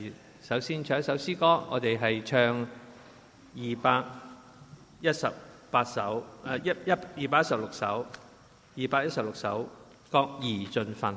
首先唱一首詩歌，我哋係唱218首，216首，216首，各宜盡分。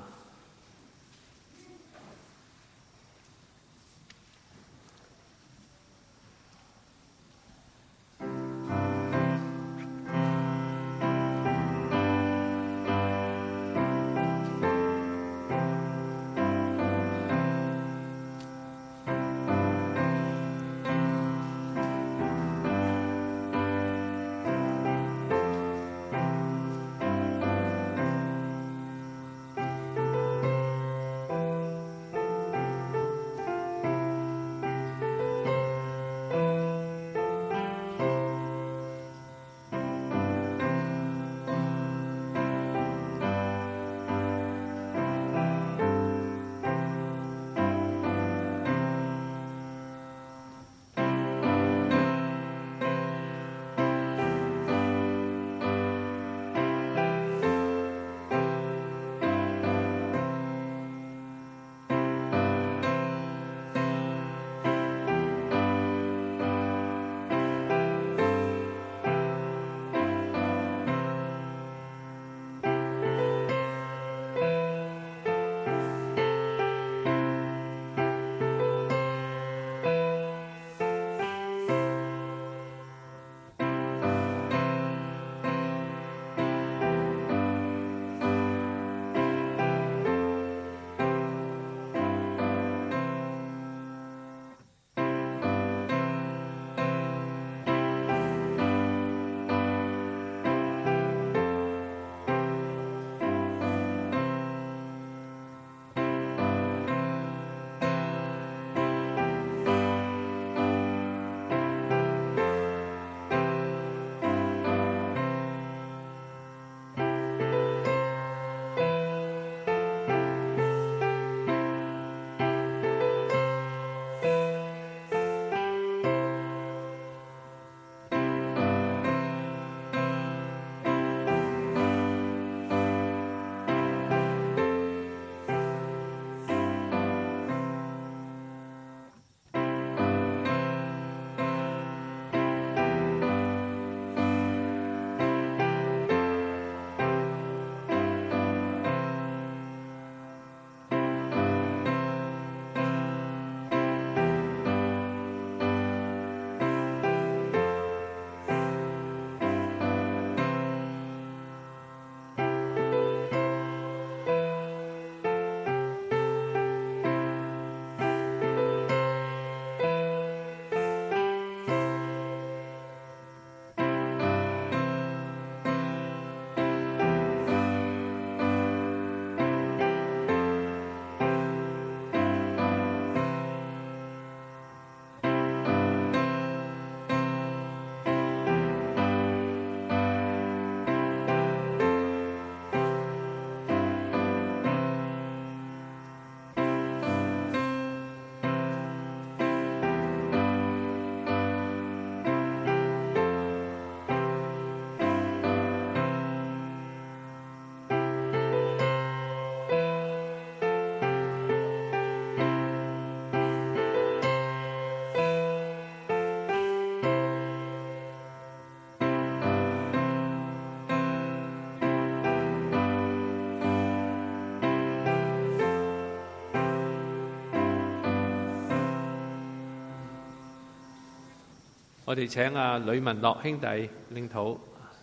我哋請呂文樂兄弟領禱。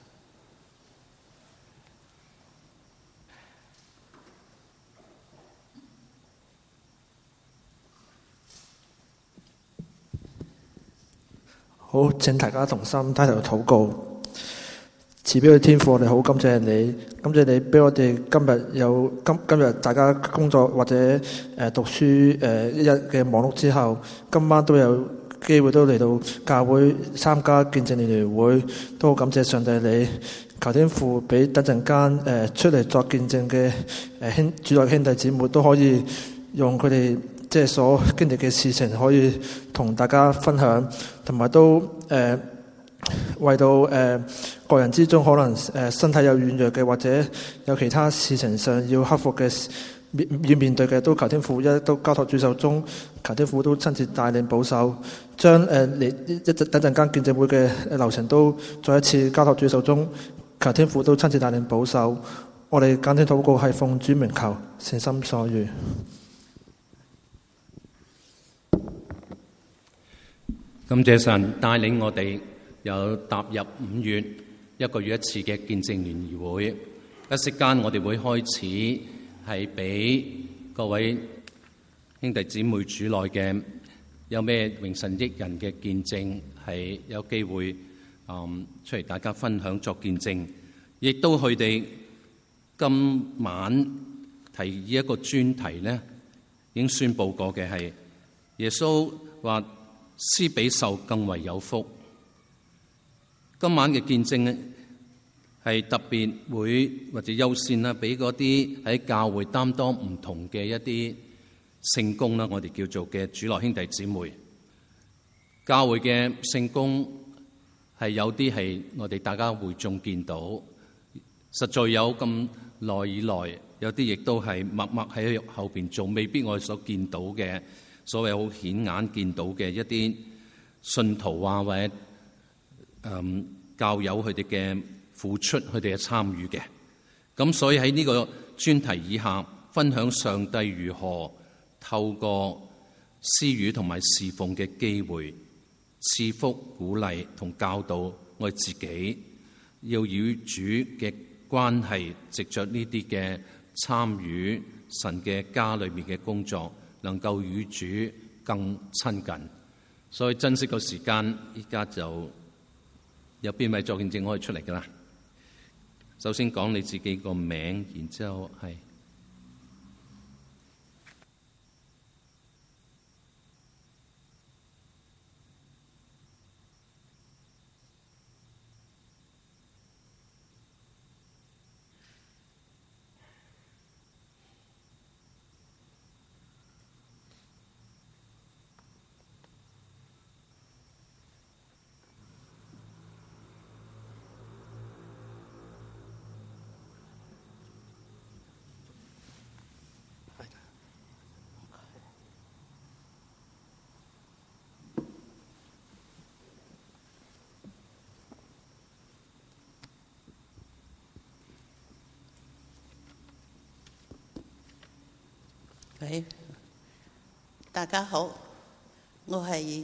好，請大家同心低頭禱告。慈悲嘅天父，我哋好感謝你，感謝你俾我哋今日有今日大家工作或者讀書一日嘅忙碌之後，今晚都有機會都嚟到教會參加見證聯會，都好感謝上帝你。求天父俾等陣間出嚟作見證嘅主內兄弟姊妹都可以用佢哋即係所經歷嘅事情，可以同大家分享，同埋都為到個人之中可能身體有軟弱嘅，或者有其他事情上要克服嘅要面對嘅，都求天父都交託主手中，求天父都親自帶領保守，將等陣間見證會嘅流程都再一次交託主手中，求天父都親自帶領保守。我哋簡短禱告係奉主名求，誠心所願。 感謝神帶領我哋又踏入5月，一個月一次嘅見證聯誼會。一息間我哋會開始係俾各位兄弟姊妹主內嘅有咩榮神益人嘅見證，係有機會出嚟大家分享作見證。亦都佢哋今晚提議一個專題呢，已經宣佈過嘅係耶穌話施比受更為有福。今晚嘅見證係特別會或者優先啦，俾嗰啲喺教會擔當唔同嘅一啲聖工啦，我哋叫做嘅主內兄弟姊妹。教會嘅聖工係有啲係我哋大家會眾見到，實在有咁耐以來，有啲亦都係默默喺後邊做，未必我哋所見到嘅所謂好顯眼見到嘅一啲信徒啊，或者教友佢哋嘅付出，佢哋嘅參與嘅。咁所以喺呢個專題以下，分享上帝如何透過施予同埋侍奉嘅機會，賜福鼓勵同教導我哋自己，要與主嘅關係，藉着呢啲嘅參與神嘅家裏面嘅工作，能夠與主更親近。所以珍惜個時間，依家就有邊位作見證可以出嚟㗎啦？首先講你自己個名，然之後係。 喂，大家好，我係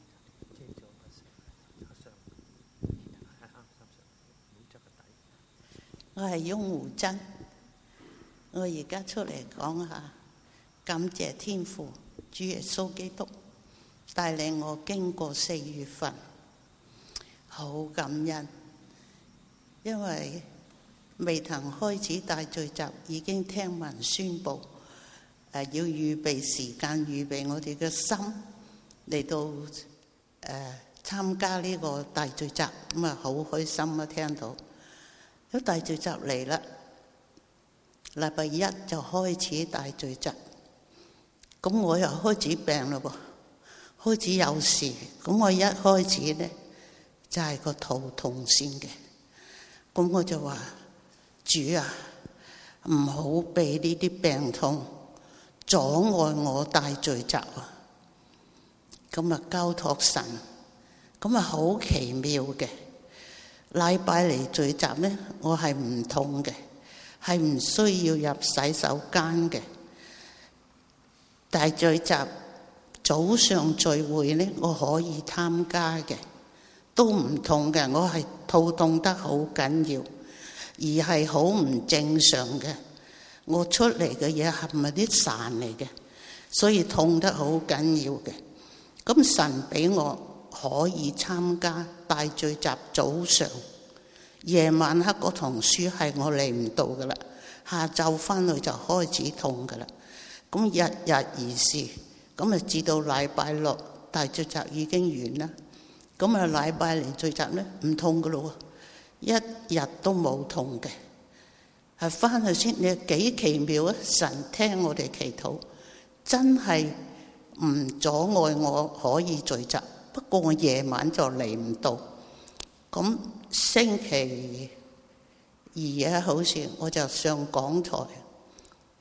翁湖珍，我而家出嚟講下，感謝天父主耶穌基督帶領我經過4月份，好感恩，因為未曾開始大聚集，已經聽聞宣佈。要預備時間，預備我哋嘅心嚟到參加呢個大聚集，咁啊好開心啊！聽到有大聚集嚟啦，禮拜一就開始大聚集，咁我又開始病啦噃，開始有事，咁我一開始呢，就係個肚痛先嘅，咁我就話主啊，唔好俾呢啲病痛阻礙我大聚集啊！咁啊交託神，咁啊好奇妙嘅。禮拜嚟聚集呢，我係唔痛嘅，係唔需要入洗手間嘅。大聚集早上聚會呢，我可以參加嘅，都唔痛嘅。我係肚痛得好緊要，而係好唔正常嘅。我出嚟嘅嘢係咪啲痰嚟嘅？所以痛得好緊要嘅。咁神俾我可以參加大聚集，早上夜晚黑嗰堂書係我嚟唔到噶啦，下晝翻去就開始痛噶啦。咁日日而是，咁啊至到禮拜六大聚集已經完啦。咁啊禮拜嚟聚集咧唔痛噶咯，一日都冇痛嘅。係翻去先，你幾奇妙啊！神聽我哋祈禱，真係唔阻礙我可以聚集。不過我夜晚就嚟唔到。咁星期二啊，好似我就上講台，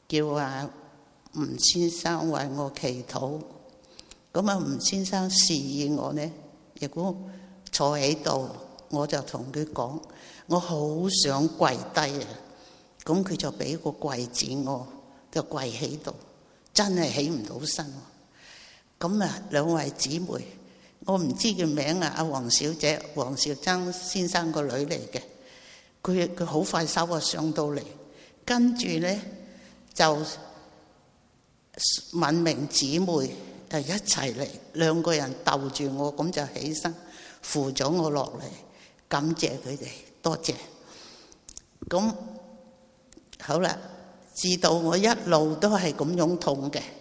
叫吳先生為我祈禱。咁吳先生示意我呢，如果坐喺度，我就同佢講，我好想跪低啊！咁佢就俾個跪子我，就跪喺度，真係起唔到身。咁兩位姊妹，我唔知佢名阿黃小姐，黃兆珍先生個女嚟嘅，佢好快手上到嚟，跟住呢就問明姊妹就一齊嚟，兩個人鬥住我，咁就起身扶咗我落嚟，感謝佢哋，多謝。咁好啦，至到我一路都係咁樣痛嘅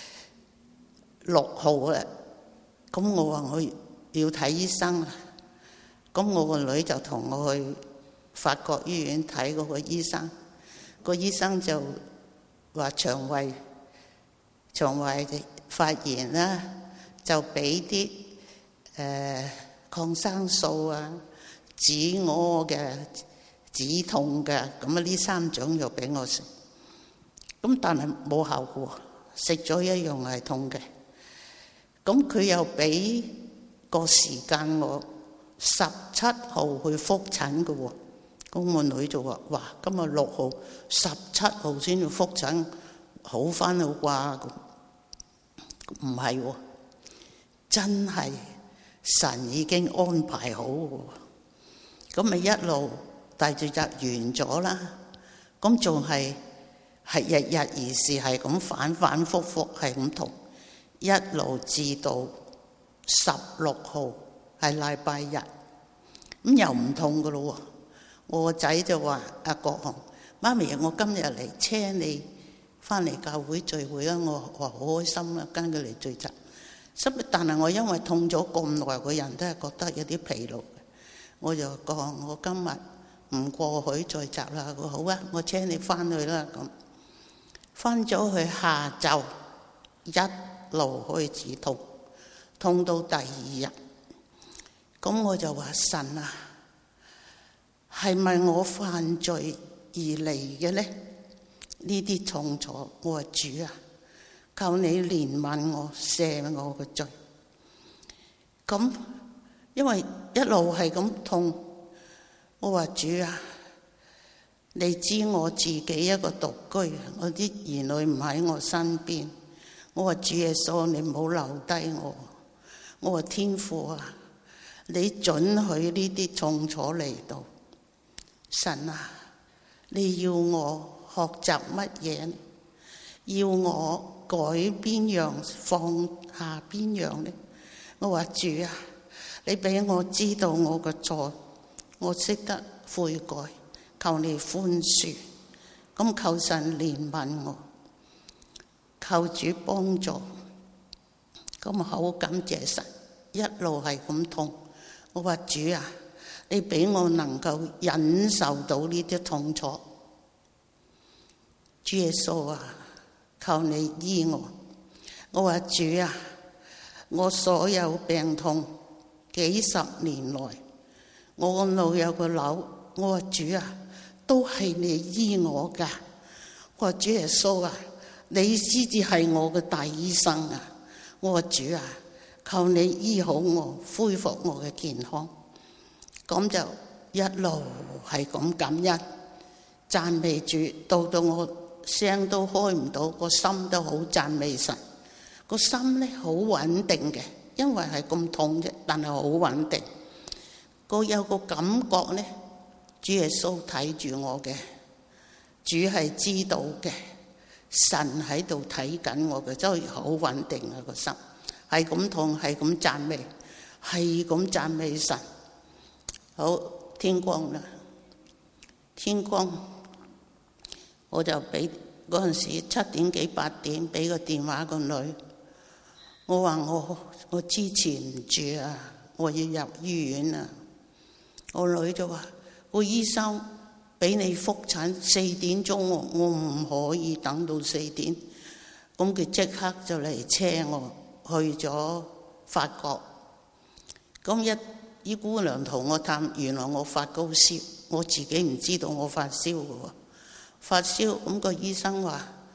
，6號啦，咁我話我要睇醫生啦，咁我個女就同我去法國醫院睇嗰個醫生，個醫生就話腸胃發炎啦，就俾啲抗生素啊、止屙嘅、止痛嘅，咁呢3種又俾我食，咁但係冇效果，食咗一樣係痛嘅。咁佢又俾個時間我17號去覆診嘅喎，咁我女就話：哇，今日6號，17號先要覆診，好返好啩？唔係喎，真係神已經安排好喎。咁咪一路大聚集完咗啦，咁仲係日日而是係咁反反覆覆係咁痛，一路至到16號係禮拜日，咁又唔痛噶咯喎。我個仔就話：阿國雄，媽咪，我今日嚟車你翻嚟教會聚會啊！我話好開心啊，跟佢嚟聚集。但係我因為痛咗咁耐，個人都係覺得有啲疲勞。我就講我今日唔過去聚集啦。佢好啊，我車你翻去啦。咁翻咗去下晝一路開始痛，痛到第2日。咁我就話神啊，係咪我犯罪而嚟嘅呢？呢啲痛楚，我話主啊，求你憐憫我，赦我個罪。咁因為一路係咁痛，我話主啊，你知我自己一個獨居，我啲兒女唔喺我身邊。我話主耶穌，你唔好留低我。我話天父啊，你准許呢啲痛楚嚟到。神啊，你要我學習乜嘢？要我改邊樣，放下邊樣呢？我話主啊，你俾我知道我個錯，我識得悔改，求你寬恕。咁求神憐憫我，求主幫助。咁好感謝神，一路係咁痛。我話主啊，你俾我能夠忍受到呢啲痛楚。主耶穌啊，求你醫我。我話主啊，我所有病痛幾十年來，我個腦有個瘤，我話主啊，都係你醫我噶。我話主耶穌啊，你先至係我嘅大醫生啊。我話主啊，求你醫好我，恢復我嘅健康。咁就一路係咁感恩讚美主，到我聲都開唔到，個心都好讚美神。個心咧好穩定嘅，因為係咁痛啫，但係好穩定。有個感覺咧，主耶穌睇住我嘅，主係知道嘅，神喺度睇緊我嘅，真係好穩定啊！個心係咁痛，係咁讚美，係咁讚美神。好，天光啦，天光。我就俾嗰陣時7點幾8點俾個電話個女，我話我支持唔住啊，我要入醫院啊。我女就話個醫生俾你覆診4點鐘，我唔可以等到4點。咁佢即刻就嚟車我去咗法國。咁醫姑娘同我探，原來我發高燒，我自己唔知道我發燒嘅喎。發燒，咁個醫生話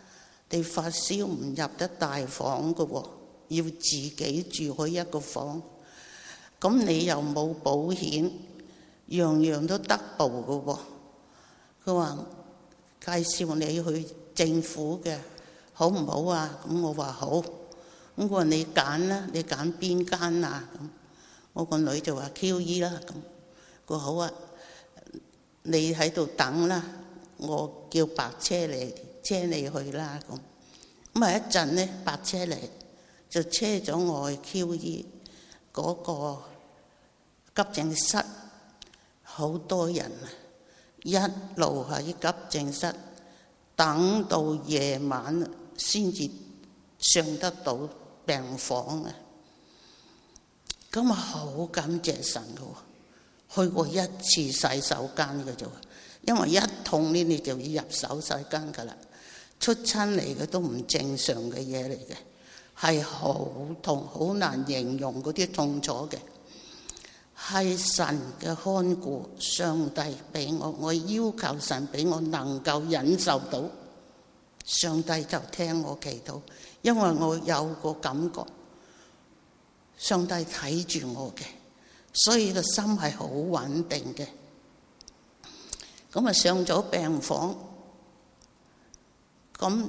你發燒唔入得大房嘅喎，要自己住開一個房。咁你又冇保險，樣樣都 double 嘅喎。佢話介紹你去政府嘅，好唔好啊？咁我話好。咁我話你揀啦，你揀邊間啊？咁我個女就話 QE 啦。咁佢話好啊，你喺度等啦，我叫白車嚟車你去啦。咁啊一陣呢，白車嚟就車咗我去 QE 嗰個急症室，好多人啊，一路喺急症室等到夜晚先至上得到病房啊！咁啊好感謝神嘅喎，去過一次洗手間嘅啫，因為一痛呢你就要入手洗間噶啦，出親嚟嘅都唔正常嘅嘢嚟嘅，係好痛，好難形容嗰啲痛楚嘅。係神嘅看顧，上帝俾我要求神俾我能夠忍受到，上帝就聽我祈禱，因為我有個感覺，上帝睇住我嘅，所以個心係好穩定嘅。咁啊上咗病房，咁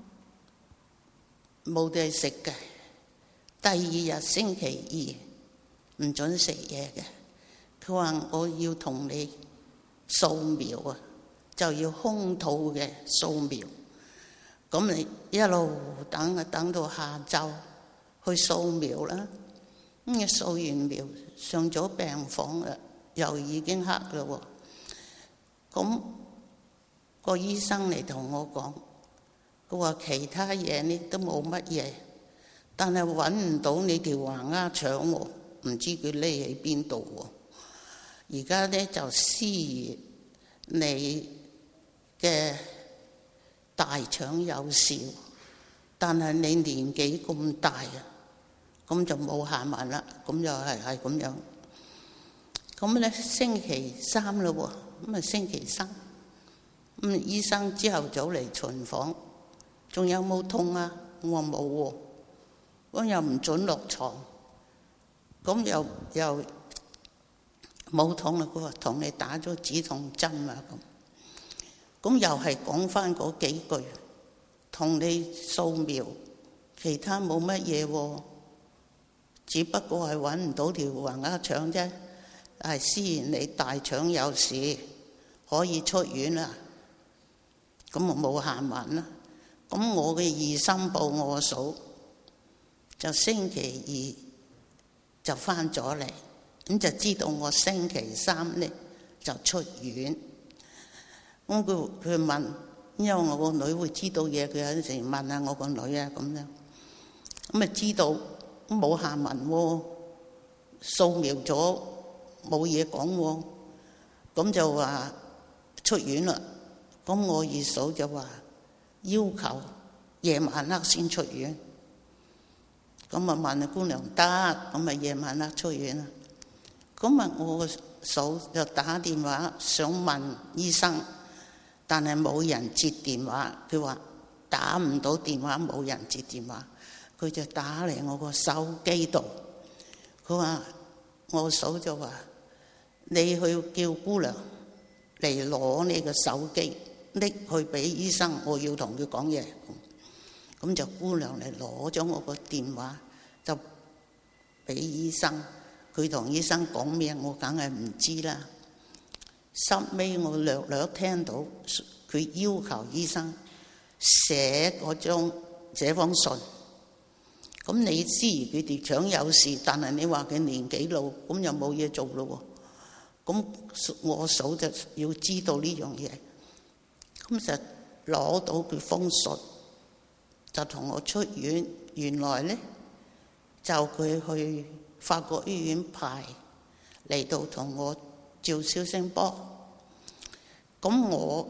冇嘢食嘅，第二日星期二唔准食嘢嘅。佢話我要同你掃描啊，就要空肚嘅掃描。咁你一路等啊，等到下晝去掃描啦。咁掃完描上咗病房啦，又已經黑啦喎。咁個醫生嚟同我講，佢話其他嘢呢都冇乜嘢，但係揾唔到你條橫鴉腸喎，唔知佢匿喺邊度喎。而家呢就思疑你嘅大腸有事，但係你年紀咁大啊，咁就冇下文啦。咁又係咁樣。咁呢星期三嘞喎，咁啊星期三，咁醫生朝頭早嚟巡房，仲有冇痛啊？我話冇喎，咁又唔准落床，咁又冇痛啦。佢話同你打咗止痛針啊，咁又係講翻嗰幾句，同你掃描，其他冇乜嘢喎，只不過係揾唔到條橫鴉腸啫。係雖然你大腸有事，可以出院啦，咁我冇下文啦。咁我嘅二心報我嫂就星期二就翻咗嚟，咁就知道我星期三呢就出院。咁佢問，因為我個女會知道嘢，佢有時問下我個女啊咁樣，咁啊知道冇下文喎，掃描咗冇嘢講喎，咁就話出院啦。咁我二嫂就話要求夜晚黑先出院，咁啊問阿姑娘得，咁啊夜晚黑出院啦。咁啊我個嫂就打電話想問醫生，但係冇人接電話，佢話打唔到電話，冇人接電話，佢就打嚟我個手機度。佢話我嫂就話你去叫姑娘嚟攞你個手機，拎去俾醫生，我要同佢講嘢。咁就姑娘嚟攞咗我個電話，就俾醫生。佢同醫生講咩，我梗係唔知啦。收尾我略略聽到佢要求醫生寫封信。咁你知佢條腸有事，但係你話佢年紀老，咁又冇嘢做咯喎。咁我嫂就要知道呢樣嘢，咁就攞到佢封信，就同我出院。原來呢，就佢去法國醫院排嚟到同我照超聲波。咁我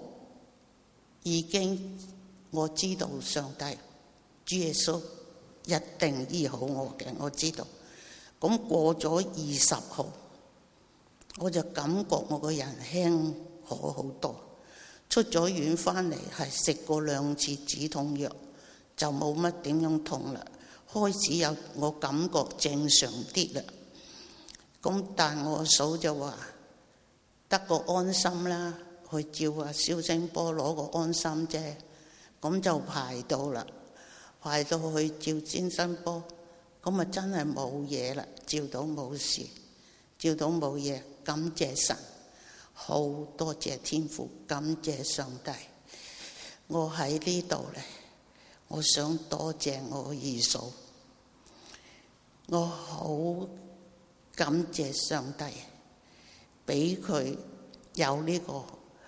知道上帝主耶穌一定醫好我嘅，我知道。咁過咗20號，我就感覺我個人輕可好多。出咗院翻嚟係食過2次止痛藥， 就冇乜點樣痛啦，開始有我感覺正常啲啦。咁但我嫂就話得個安心啦，去照啊超聲波攞個安心啫。咁就排到啦，排到去照超聲波，咁啊真係冇嘢啦，照到冇事，照到冇嘢，感謝神，好多謝天父，感謝上帝。我喺呢度咧，我想多謝我二嫂，我好感謝上帝，俾佢有呢個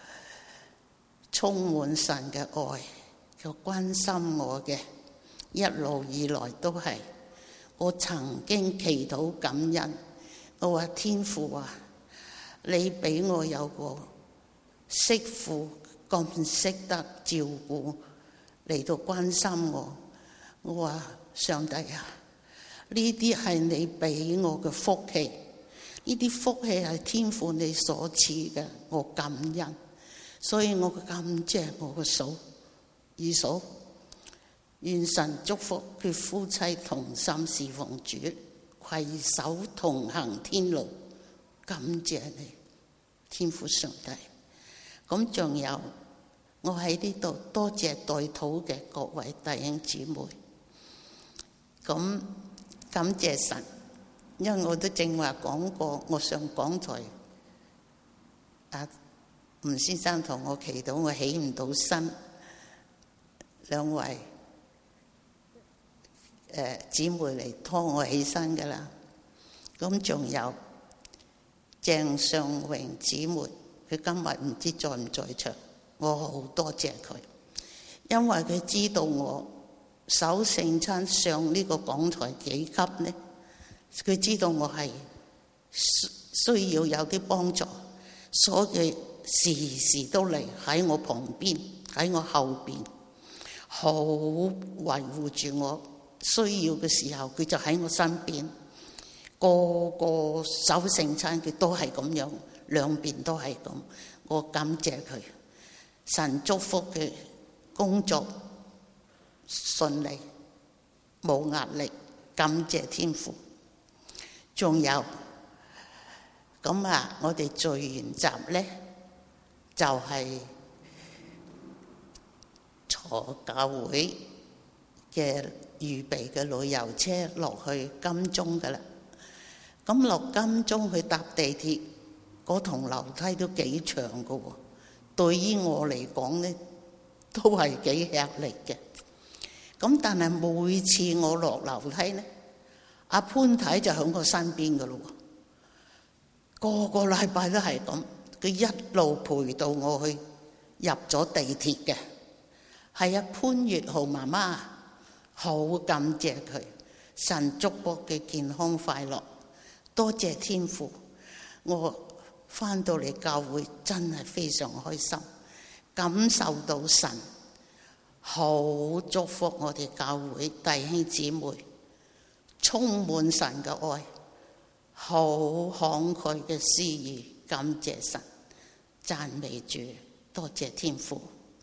充滿神嘅愛，佢關心我嘅，一路以來都係。我曾經祈禱感恩，我話天父啊，你俾我有個媳婦咁識得照顧嚟到關心我。我話上帝啊，呢啲係你俾我嘅福氣，呢啲福氣係天父你所賜嘅，我感恩。所以我感謝我個嫂二嫂，願神祝福佢夫妻同心侍奉主，攜手同行天路。感謝你天父上帝。咁仲有我喺呢度多謝代禱嘅各位弟兄姊妹。咁感謝神，因為我都正話講過，我上講台吳先生同我祈禱，我起唔到身，兩位姊妹嚟拖我起身㗎啦。咁仲有鄭尚榮姊妹，佢今日唔知在唔在場，我好多謝佢，因為佢知道我守聖餐上呢個講台幾級呢，佢知道我係需要有啲幫助，所以時時都嚟喺我旁邊，喺我後邊，好維護住我需要嘅時候，佢就喺我身邊。個個守聖餐佢都係咁樣，兩邊都係咁。我感謝佢，神祝福佢工作順利，冇壓力，感謝天父。仲有咁啊，我哋聚完集咧，就係坐教會嘅預備嘅旅遊車落去金鐘噶啦。咁落金鐘去搭地鐵，嗰棟樓梯都幾長噶喎。對於我嚟講咧，都係幾吃力嘅。咁但係每次我落樓梯咧，阿潘太就喺我身邊噶咯喎。個禮拜都係咁，佢一路陪到我去入咗地鐵嘅。係啊，潘月豪媽媽，好感謝佢，神祝福佢健康快樂。多謝天父，我返到嚟教會真係非常開心，感受到神好祝福我哋教會弟兄姊妹，充滿神嘅愛，好慷慨嘅施予，感謝神，讚美主，多謝天父。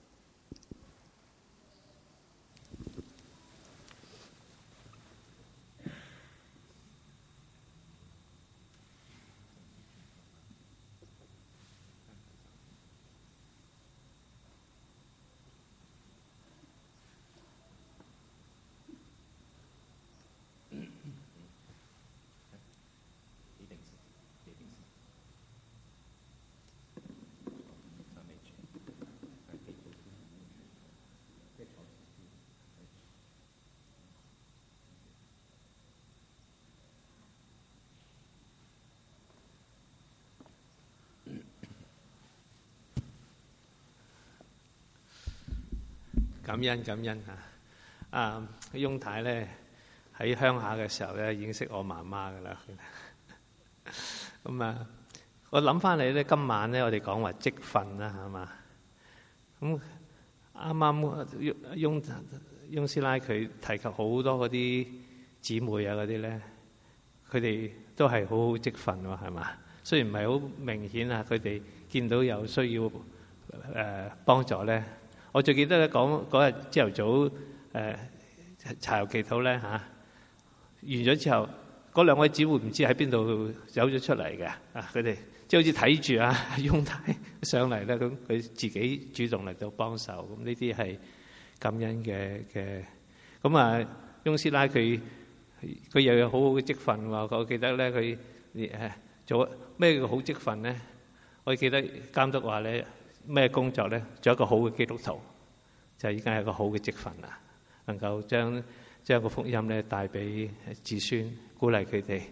感恩嚇！翁太咧喺鄉下嘅時候咧已經識我媽媽噶啦。咁啊，我諗翻嚟咧，今晚咧我哋講話積分啦，係嘛？咁啱啱翁師奶佢提及好多嗰啲姊妹啊嗰啲咧，佢哋都係好好積分喎，係嘛？雖然唔係好明顯啊，佢哋見到有需要幫助咧。我最記得咧講嗰日朝頭早茶油祈禱咧完咗之後，嗰兩位姊妹唔知喺邊度走咗出嚟嘅佢哋即係好似睇住翁太上嚟咧，咁佢自己主動嚟到幫手，咁呢啲係感恩嘅。咁翁師奶佢又有好好嘅職分喎。我記得咧佢做咩叫好職分咧？我記得監督話咧咩工作咧？做一個好嘅基督徒就已經係一個好嘅職分啦，能夠將個福音咧帶俾子孫，鼓勵佢哋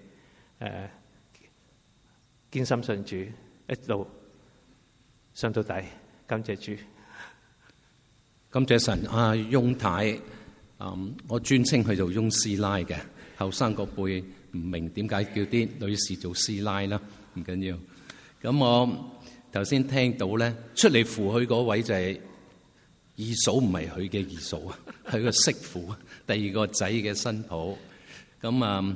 堅心信主，一路信到底。感謝主， 感謝神。翁太，我專稱佢做翁師奶嘅。後生個輩唔明點解叫啲女士做師奶啦，唔緊要。咁我頭先聽到咧，出嚟扶佢嗰位就係二嫂，唔係佢嘅二嫂啊，係個媳婦，第二個仔嘅新抱。咁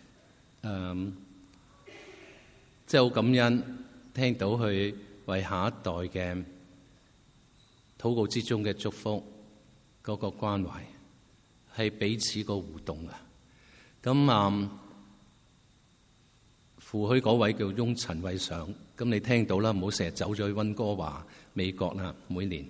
即係好感恩，聽到佢為下一代嘅禱告之中嘅祝福，嗰個關懷係彼此個互動啊。咁扶許嗰位叫翁陳偉上，咁你聽到啦，唔好成日走咗去溫哥華美國啦，每年，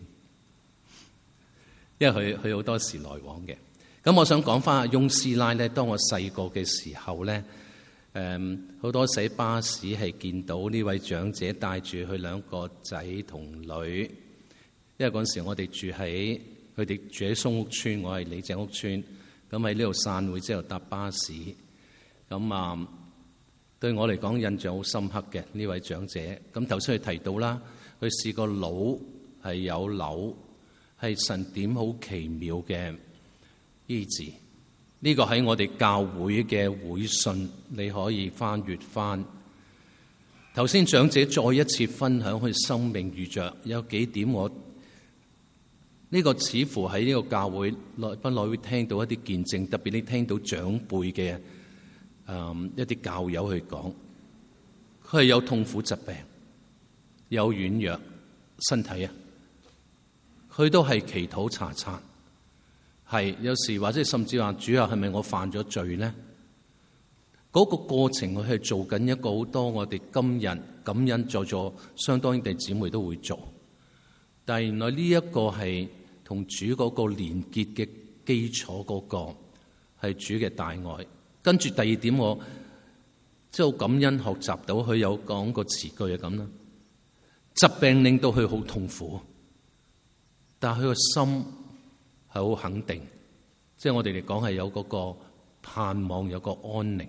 因為佢好多時來往嘅。咁我想講翻阿翁師奶咧，當我細個嘅時候咧，好多時巴士係見到呢位長者帶住佢兩個仔同女，因為嗰陣時我哋佢哋住喺松屋村，我係李鄭屋村。咁喺呢度散會之後搭巴士，咁對我嚟講印象好深刻嘅呢位長者。咁頭先佢提到啦，佢試過腦係有瘤，係神點好奇妙嘅醫治。呢個喺我哋教會嘅會信，你可以翻閱翻。頭先長者再一次分享佢生命遇着有幾點我。呢個似乎喺呢個教會耐不耐會聽到一啲見證，特別你聽到長輩嘅一啲教友去講，佢係有痛苦疾病，有軟弱身體佢都係祈禱查察，係有時或者甚至話主啊，係咪我犯咗罪咧？嗰個過程佢係做緊一個好多我哋今日感恩在座相當兄弟姊妹都會做，但係原來呢一個係同主嗰個連結嘅基礎，嗰個係主嘅大愛。跟住第二點，我即係好感恩學習到佢有講個詞句係咁啦。疾病令到佢好痛苦，但係佢個心係好肯定，即係我哋嚟講係有嗰個盼望，有個安寧。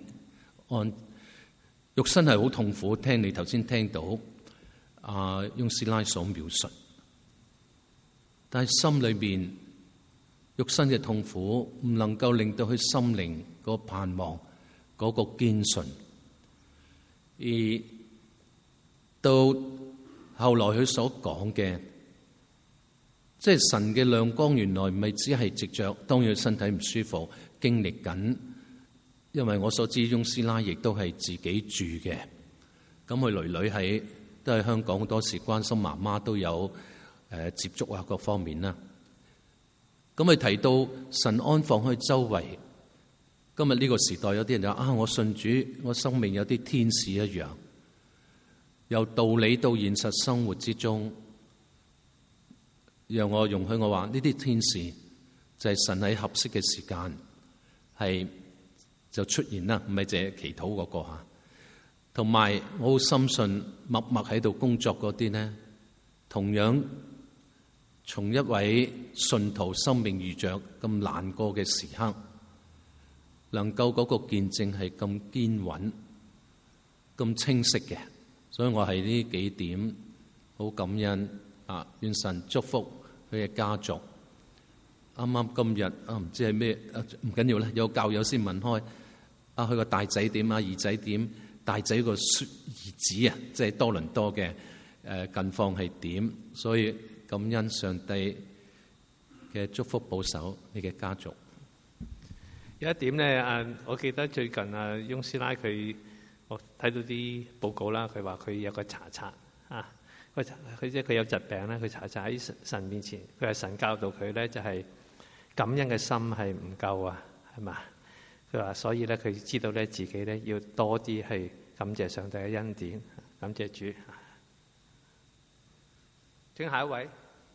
肉身係好痛苦，聽你頭先聽到翁師奶所描述。但係心裏面肉身嘅痛苦唔能夠令到佢心靈嗰個盼望嗰個堅信，而到後來佢所講嘅，即係神嘅亮光，原來唔係只係藉着當佢身體唔舒服經歷緊，因為我所知翁師奶亦都係自己住嘅，咁佢女女都喺香港，好多時關心媽媽都有接觸各方面啦。咁佢提到神安放喺周圍。今日呢個時代有啲人就話我信主，我生命有啲天使一樣。由道理到現實生活之中，讓我容許我話呢啲天使就係神喺合適嘅時間就出現啦，唔係淨係祈禱嗰個吓。同埋我好深信默默喺度工作嗰啲呢，同樣從一位信徒生命遇着咁難過嘅時刻，能夠嗰個見證係咁堅穩、咁清晰嘅，所以我係呢幾點好感恩願神祝福佢嘅家族。啱啱今日唔知係咩唔緊要啦，有教友先問開佢個大仔點二仔點？大仔個兒子即係多倫多嘅近況係點？所以感恩上帝嘅祝福保守你嘅家族。 有一點咧，我記得最近翁師奶我睇到啲報告啦，佢話佢有個查冊佢即係佢有疾病咧，佢查冊喺神面前，佢係神教導佢咧，就係感恩嘅心係唔夠啊，係嘛？佢話所以咧，佢知道咧自己咧要多啲係感謝上帝嘅恩典，感謝主。請下一位。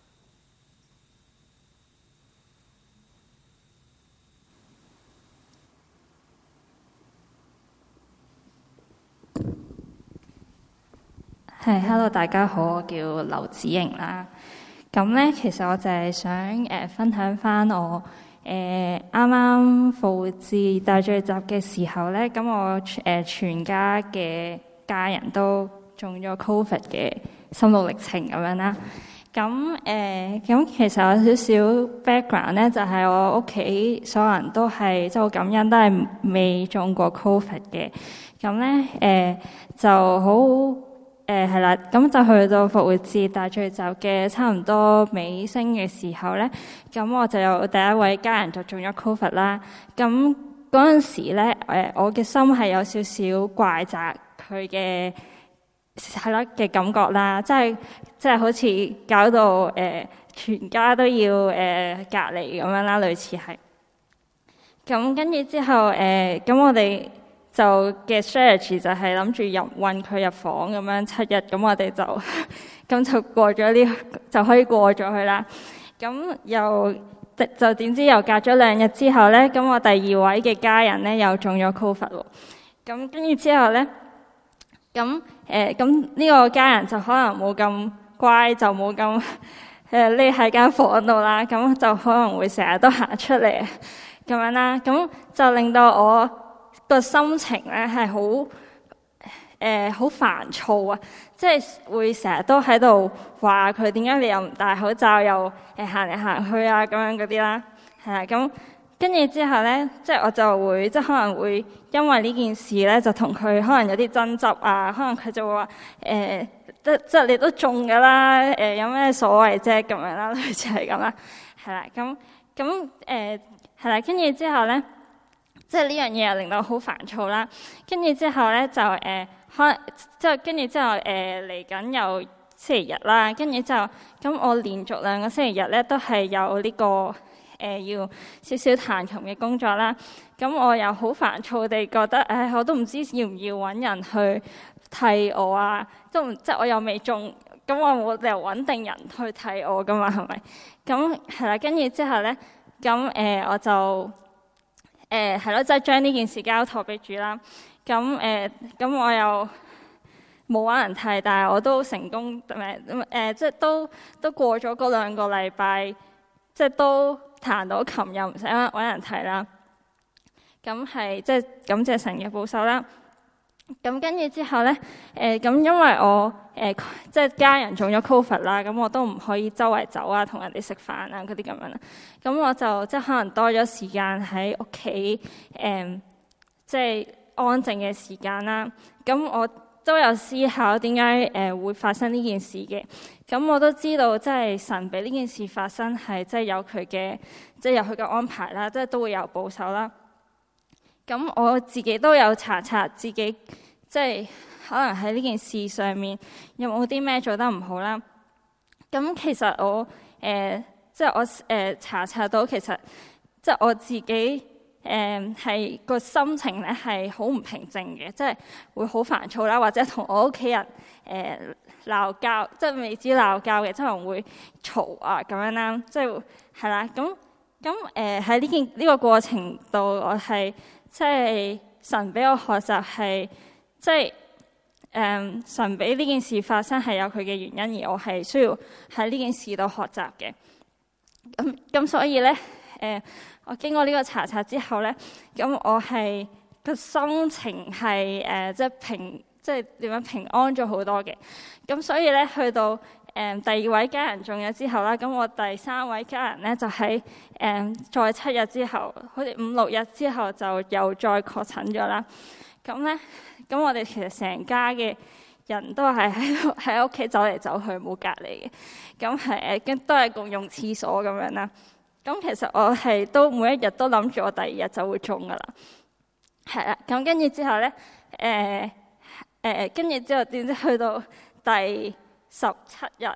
Hello， 大家好，我叫劉子瑩啦。咁咧，其實我就係想分享翻我啱啱復活節大聚集嘅時候咧，咁我全家嘅家人都中咗 Covid 嘅心路歷程咁樣啦。咁其實有少少 background 咧，就係我屋企所有人都係即係好感恩，都係未中過 Covid 嘅。咁咧就好。係啦，咁就去到復活節大聚集嘅差唔多尾聲嘅時候咧，咁我就有第一位家人就中咗 Covid 啦。咁嗰陣時咧，我嘅心係有少少怪責佢嘅係啦嘅感覺啦，即係好似搞到全家都要隔離咁樣啦，類似係。咁跟住之後咁我哋就嘅 strategy 就係諗住運佢入房咁樣7日，咁我哋就咁就過咗就可以過咗去啦。咁就點知又隔咗2日之後咧，咁我第2位嘅家人咧又中咗 Covid 喎。咁跟住之後咧，咁呢個家人就可能冇咁乖，就冇咁匿喺間房度啦。咁就可能會成日都行出嚟咁樣啦。咁就令到我個心情咧係好煩躁啊！即係會成日都喺度話佢點解你又唔戴口罩，又行嚟行去啊咁樣嗰啲啦，係啊。咁跟住之後咧，即係我就會即係可能會因為呢件事咧，就同佢可能有啲爭執啊。可能佢就會話即係你都中㗎啦，有咩所謂啫咁樣啦，類似係咁啦，係啦。咁係啦，跟住之後咧。即係呢樣嘢又令到我好煩躁啦，跟住之後咧就可能即係跟住之後嚟緊又星期日啦，跟住之後咁我連續2個星期日咧都係有呢個要少少彈琴嘅工作啦，咁我又好煩躁地覺得我都唔知要唔要揾人去替我啊，即係我又未中，咁我冇理由揾定人去替我噶嘛，係咪？咁係啦，跟住之後咧咁我就。係咯，即係將呢件事交託俾主啦。咁我又冇揾人替，但係我都成功，即係都過咗嗰2個禮拜，即係都彈到琴，又唔使揾人替啦。咁係即係感謝神嘅保守啦。咁跟住之後咧，咁因為我即係家人中咗 Covid 啦，咁我都唔可以周圍走啊，同人哋食飯啊嗰啲咁樣啦。咁我就即係可能多咗時間喺屋企，即係安靜嘅時間啦。咁我都有思考點解會發生呢件事嘅。咁我都知道，即係神俾呢件事發生係即係有佢嘅安排啦，即係都會有保守啦。咁我自己都有查自己，即係可能喺呢件事上面有冇啲咩做得唔好啦。咁其實我即係我查到其實即係我自己係個心情咧係好唔平靜嘅，即係會好煩躁啦，或者同我屋企人鬧交，即係未知鬧交嘅，即係可能會嘈啊咁樣啦，即係啦。咁喺呢個過程度，我係。即係神俾我學習係，即係神俾呢件事發生係有佢嘅原因，而我係需要喺呢件事度學習嘅。咁所以咧，我經過呢個查之後咧，咁我係個心情係即係點樣平安咗好多嘅。咁所以咧，去到第2位家人中咗之後啦，咁我第3位家人咧就喺再7日之後，好似5、6日之後就又再確診咗啦。咁我哋其實成家嘅人都係喺屋企走嚟走去，冇隔離嘅。咁都係共用廁所咁樣啦。咁其實我係都每一日都諗住我第2日就會中噶啦。係啦，咁跟住之後咧，跟住之後點知去到第17日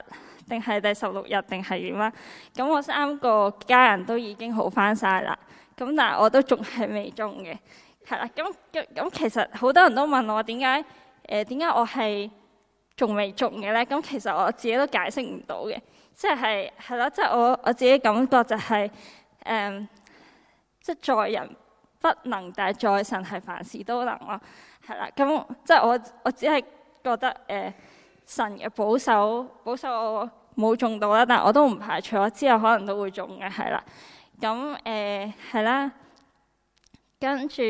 定係第16日定係點啦。咁我3個家人都已經好返晒啦，咁但係我都仲係未中嘅，係啦。咁其實好多人都問我點解我係仲未中嘅咧？咁其實我自己都解釋唔到嘅，即係咯，即係我自己感覺就係即係在人不能，但係在神係凡事都能咯，係啦。咁即係我只係覺得神嘅保守我冇中到啦，但係我都唔排除我之後可能都會中嘅，係啦。咁係啦，跟住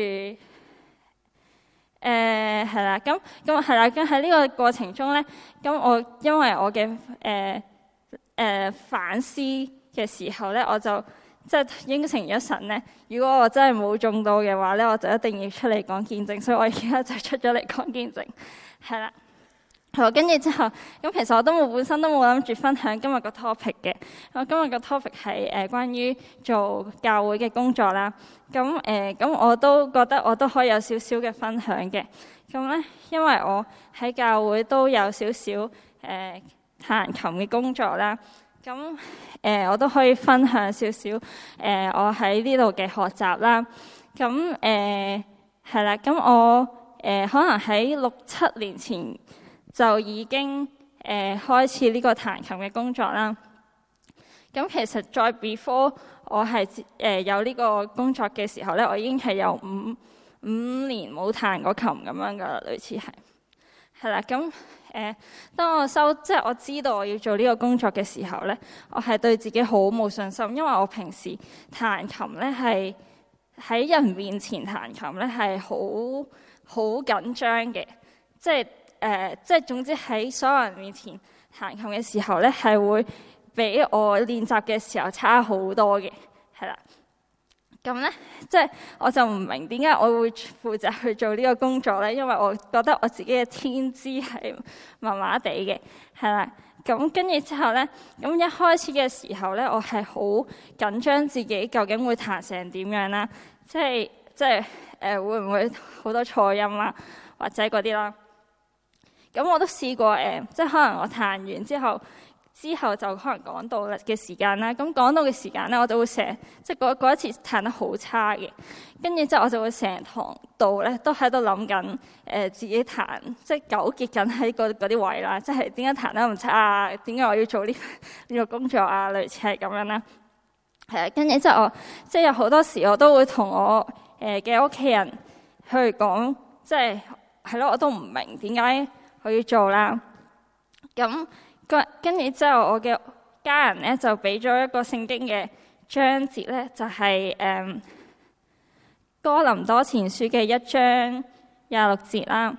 係啦，咁係啦，咁喺呢個過程中咧，咁因為我嘅反思嘅時候咧，我就即係應承咗神咧，如果我真係冇中到嘅話咧，我就一定要出嚟講見證，所以我而家就出咗嚟講見證，係啦。好，跟住之後，咁其實我本身都冇諗住分享今日個 topic 嘅。我今日個 topic 係關於做教會嘅工作啦。咁我都覺得我都可以有少少嘅分享嘅。咁咧，因為我喺教會都有少少彈琴嘅工作啦。咁我都可以分享少少我喺呢度嘅學習啦。咁係啦，咁我可能喺6-7年前就已經開始呢個彈琴嘅工作啦。咁其實再 before 我係有呢個工作嘅時候咧，我已經係有五年冇彈過琴咁樣噶啦，類似係啦。咁當我即係我知道我要做呢個工作嘅時候咧，我係對自己好冇信心，因為我平時彈琴咧係喺人面前彈琴咧係好緊張嘅，即係總之喺所有人面前彈琴嘅時候咧，係會比我練習嘅時候差好多嘅，係啦。咁咧，即係我就唔明點解我會負責去做呢個工作咧，因為我覺得我自己嘅天資係麻麻地嘅，係啦。咁跟住之後咧，咁一開始嘅時候咧，我係好緊張自己究竟會彈成點樣啦，即係會唔會好多錯音啦，或者嗰啲啦。咁我都試過即係可能我彈完之後就可能講道嘅時間啦。咁講道嘅時間咧，我就會即係嗰一次彈得好差嘅。跟住之後我就會成堂道咧都喺度諗緊自己彈，即係糾結緊喺嗰啲位啦。即係點解彈得咁差啊？點解我要做呢個工作啊？類似係咁樣啦。係啊，跟住之後我即係有好多時我都會同我嘅屋企人去講，即係咯，我都唔明點解我要做啦。咁跟住之後，我嘅家人咧就俾咗一個聖經嘅章節咧，就係哥林多前書嘅1章26節啦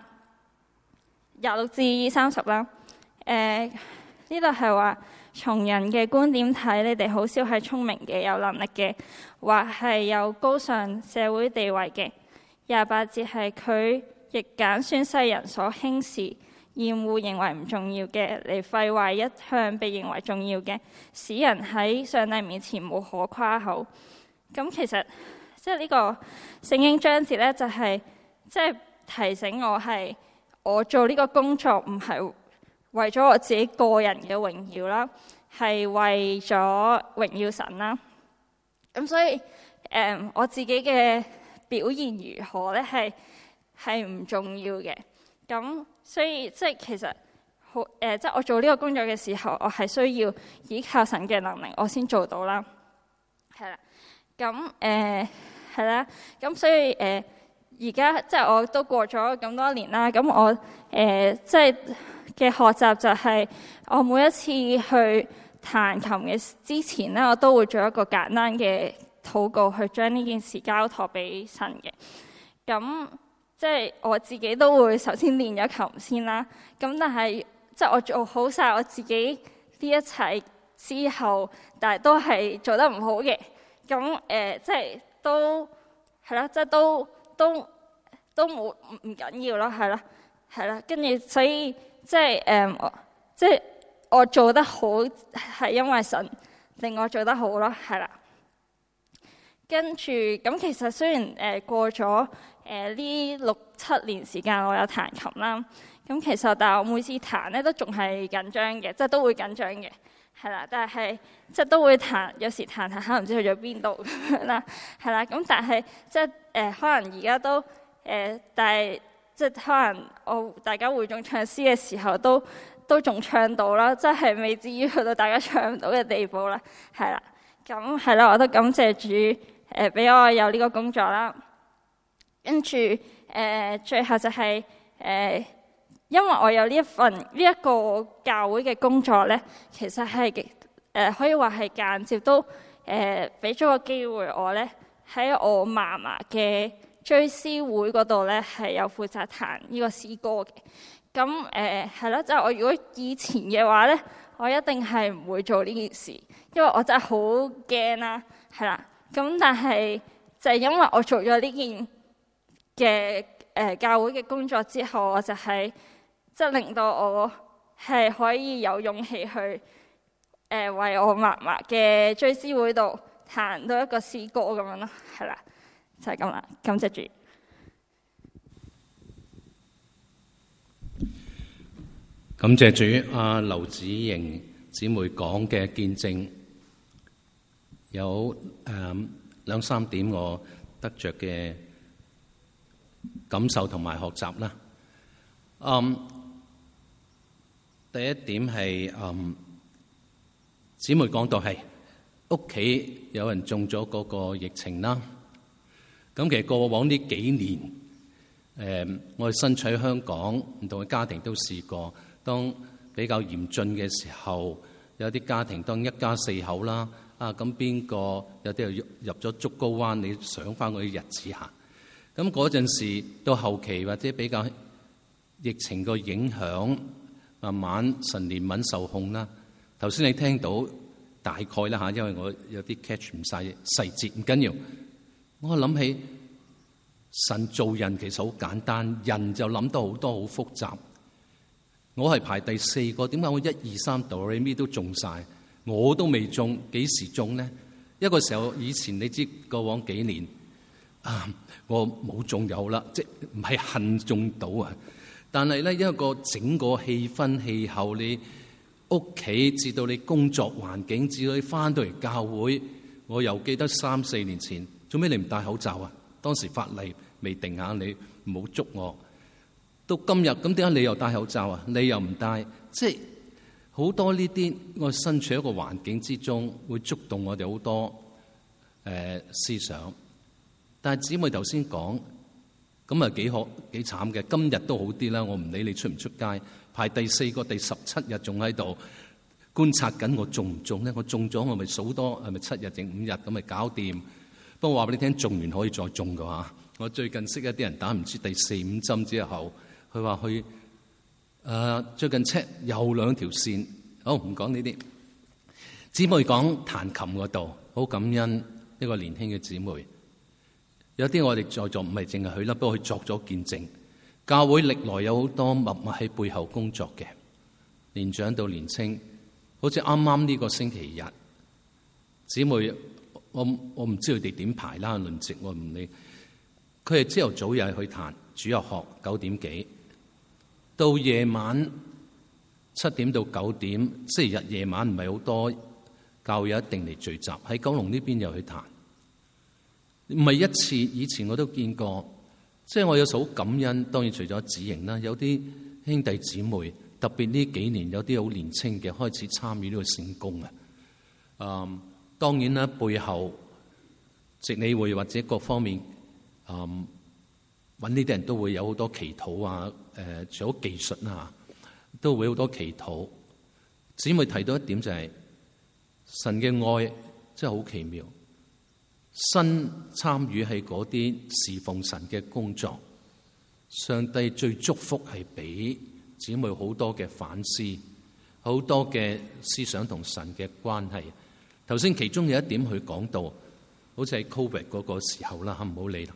，26至30啦。呢度係話，從人嘅觀點睇，你哋好少係聰明嘅、有能力嘅，或係有高尚社會地位嘅。28節係佢亦揀選世人所輕視、厭惡認為唔重要嘅，嚟廢壞一向被認為重要嘅，使人喺上帝面前無可誇口。咁其實即係呢個聖經章節咧，就係即係提醒我做呢個工作唔係為咗我自己個人嘅榮耀啦，係為咗榮耀神啦。咁所以我自己嘅表現如何咧，係唔重要嘅。咁所以即係其實即係我做呢個工作嘅時候，我係需要依靠神嘅能力，我先做到啦。係啦，咁係啦，咁所以而家即係我都過咗咁多年啦。咁我即係嘅學習就係我每一次去彈琴嘅之前咧，我都會做一個簡單嘅禱告，去將呢件事交託俾神嘅。咁即係我自己都會首先練咗琴先啦。咁但係即係我做好晒我自己呢一切之後，但係都係做得唔好嘅。咁即係都係啦，即係都冇唔緊要咯，係啦，係啦。跟住所以即係即係我做得好係因為神令我做得好咯，係啦。跟住咁其實雖然過咗呢6-7年時間我有彈琴啦。咁其實但係我每次彈咧都仲係緊張嘅，即係都會緊張嘅，係啦。但係即係都會彈，有時彈可能唔知去咗邊度咁樣啦，係啦。咁但係即係可能而家都但係即係可能大家會眾唱詩嘅時候都仲唱到啦，即係未至於去到大家唱唔到嘅地步啦，係啦。咁係啦，我都感謝主俾我有呢個工作啦。跟住最後就係因為我有呢一個教會嘅工作咧，其實係可以話係間接都俾咗個機會我咧喺我嫲嫲嘅追思會嗰度咧係有負責彈呢個詩歌嘅。咁係咯，即係我如果以前嘅話咧，我一定係唔會做呢件事，因為我真係好驚啦，係啦。咁但係就係因為我做咗呢件嘅教會嘅工作之後，我就係即係令到我係可以有勇氣去為我嫲嫲嘅追思會度彈到一個詩歌咁樣咯，係啦，就係咁啦，感謝主。 感謝主。阿劉子瑩姊妹講嘅見證有2-3點我得着嘅感受同埋學習啦。第一點係姊妹講到係屋企有人中咗嗰個疫情啦。咁其實過往呢幾年，我哋身處香港唔同嘅家庭都試過，當比較嚴峻嘅時候，有啲家庭當一家4口啦，咁邊個有啲又入咗竹篙灣，你想翻嗰啲日子下。咁嗰陣時到後期或者比較疫情個影響，慢慢神憐憫受控啦。頭先你聽到大概啦嚇，因為我有啲 catch 唔晒細節，唔緊要。我諗起神做人其實好簡單，人就諗到好多好複雜。我係排第4個，點解我1、2、3哆唻咪都中晒？我都未中，幾時中呢？一個時候以前你知過往幾年我冇中有啦，即唔係恨中到啊！但係咧，一個整個氣氛氣候，你屋企至到你工作環境，至到你翻到嚟教會，我又記得3、4年前，做咩你唔戴口罩啊？當時法例未定下，你唔好捉我。到今日咁點解你又戴口罩啊？你又唔戴，即係好多呢啲，我身處一個環境之中，會觸動我哋好多思想。但係姊妹頭先講，咁啊幾慘嘅。今日都好啲啦，我唔理你出唔出街，排第4個，第17日仲喺度觀察緊我中唔中咧？我中咗，我咪數多係咪7日定5日咁咪搞掂。不過話俾你聽，中完可以再中㗎嚇。我最近識一啲人打唔知第4、5針之後，佢話去最近 check 有2條線。好，唔講呢啲。姊妹講彈琴嗰度，好感恩一個年輕嘅姊妹。有啲我哋在座唔係淨係佢啦，不過佢作咗見證。教會歷來有好多默默喺背後工作嘅，年長到年青，好似啱啱呢個星期日，姊妹我唔知佢哋點排啦，輪值我唔理。佢係朝頭早又係去彈主日學9點幾，到夜晚7點到9點，星期日夜晚唔係好多教會一定嚟聚集，喺九龍呢邊又去彈。唔係一次，以前我都見過，即係我有時好感恩。當然除咗子瑩啦，有啲兄弟姊妹，特別呢幾年有啲好年青嘅開始參與呢個聖工啊。當然啦，背後值理會或者各方面揾呢啲人都會有好多祈禱啊。除咗技術啊，都會好多祈禱。姊妹提到一點就係神嘅愛真係好奇妙。新參與係嗰啲侍奉神嘅工作，上帝最祝福係俾姊妹好多嘅反思，好多嘅思想同神嘅關係。頭先其中有一點佢講到，好似喺 Covid 嗰個時候啦，唔好理啦。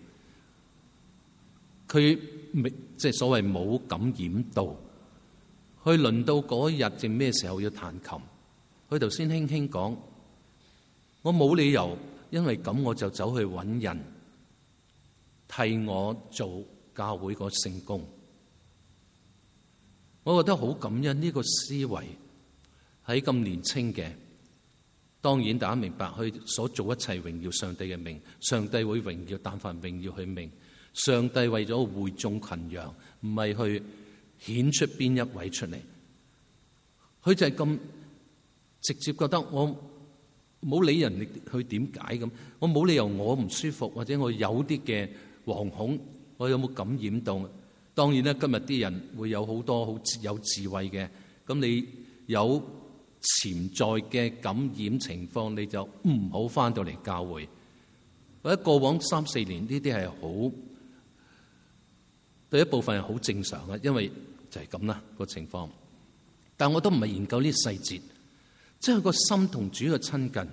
佢即係所謂冇感染到，佢輪到嗰日正咩時候要彈琴，佢頭先輕輕講，我冇理由。因為咁我就走去揾人替我做教會個聖工。我覺得好感恩呢個思維喺咁年輕嘅。當然大家明白，佢所做一切榮耀上帝嘅名，上帝會榮耀，但凡榮耀佢名。上帝為咗會眾群羊，唔係去顯出邊一位出嚟。佢就係咁直接覺得我冇理人去點解咁，我冇理由我唔舒服或者我有啲嘅惶恐，我有冇感染到？當然啦，今日啲人會有好多好有智慧嘅，咁你有潛在嘅感染情況，你就唔好返到嚟教會。或者過往3-4年呢啲係好對一部分係好正常嘅，因為就係咁啦個情況。但我都唔係研究呢細節，即係個心同主嘅親近，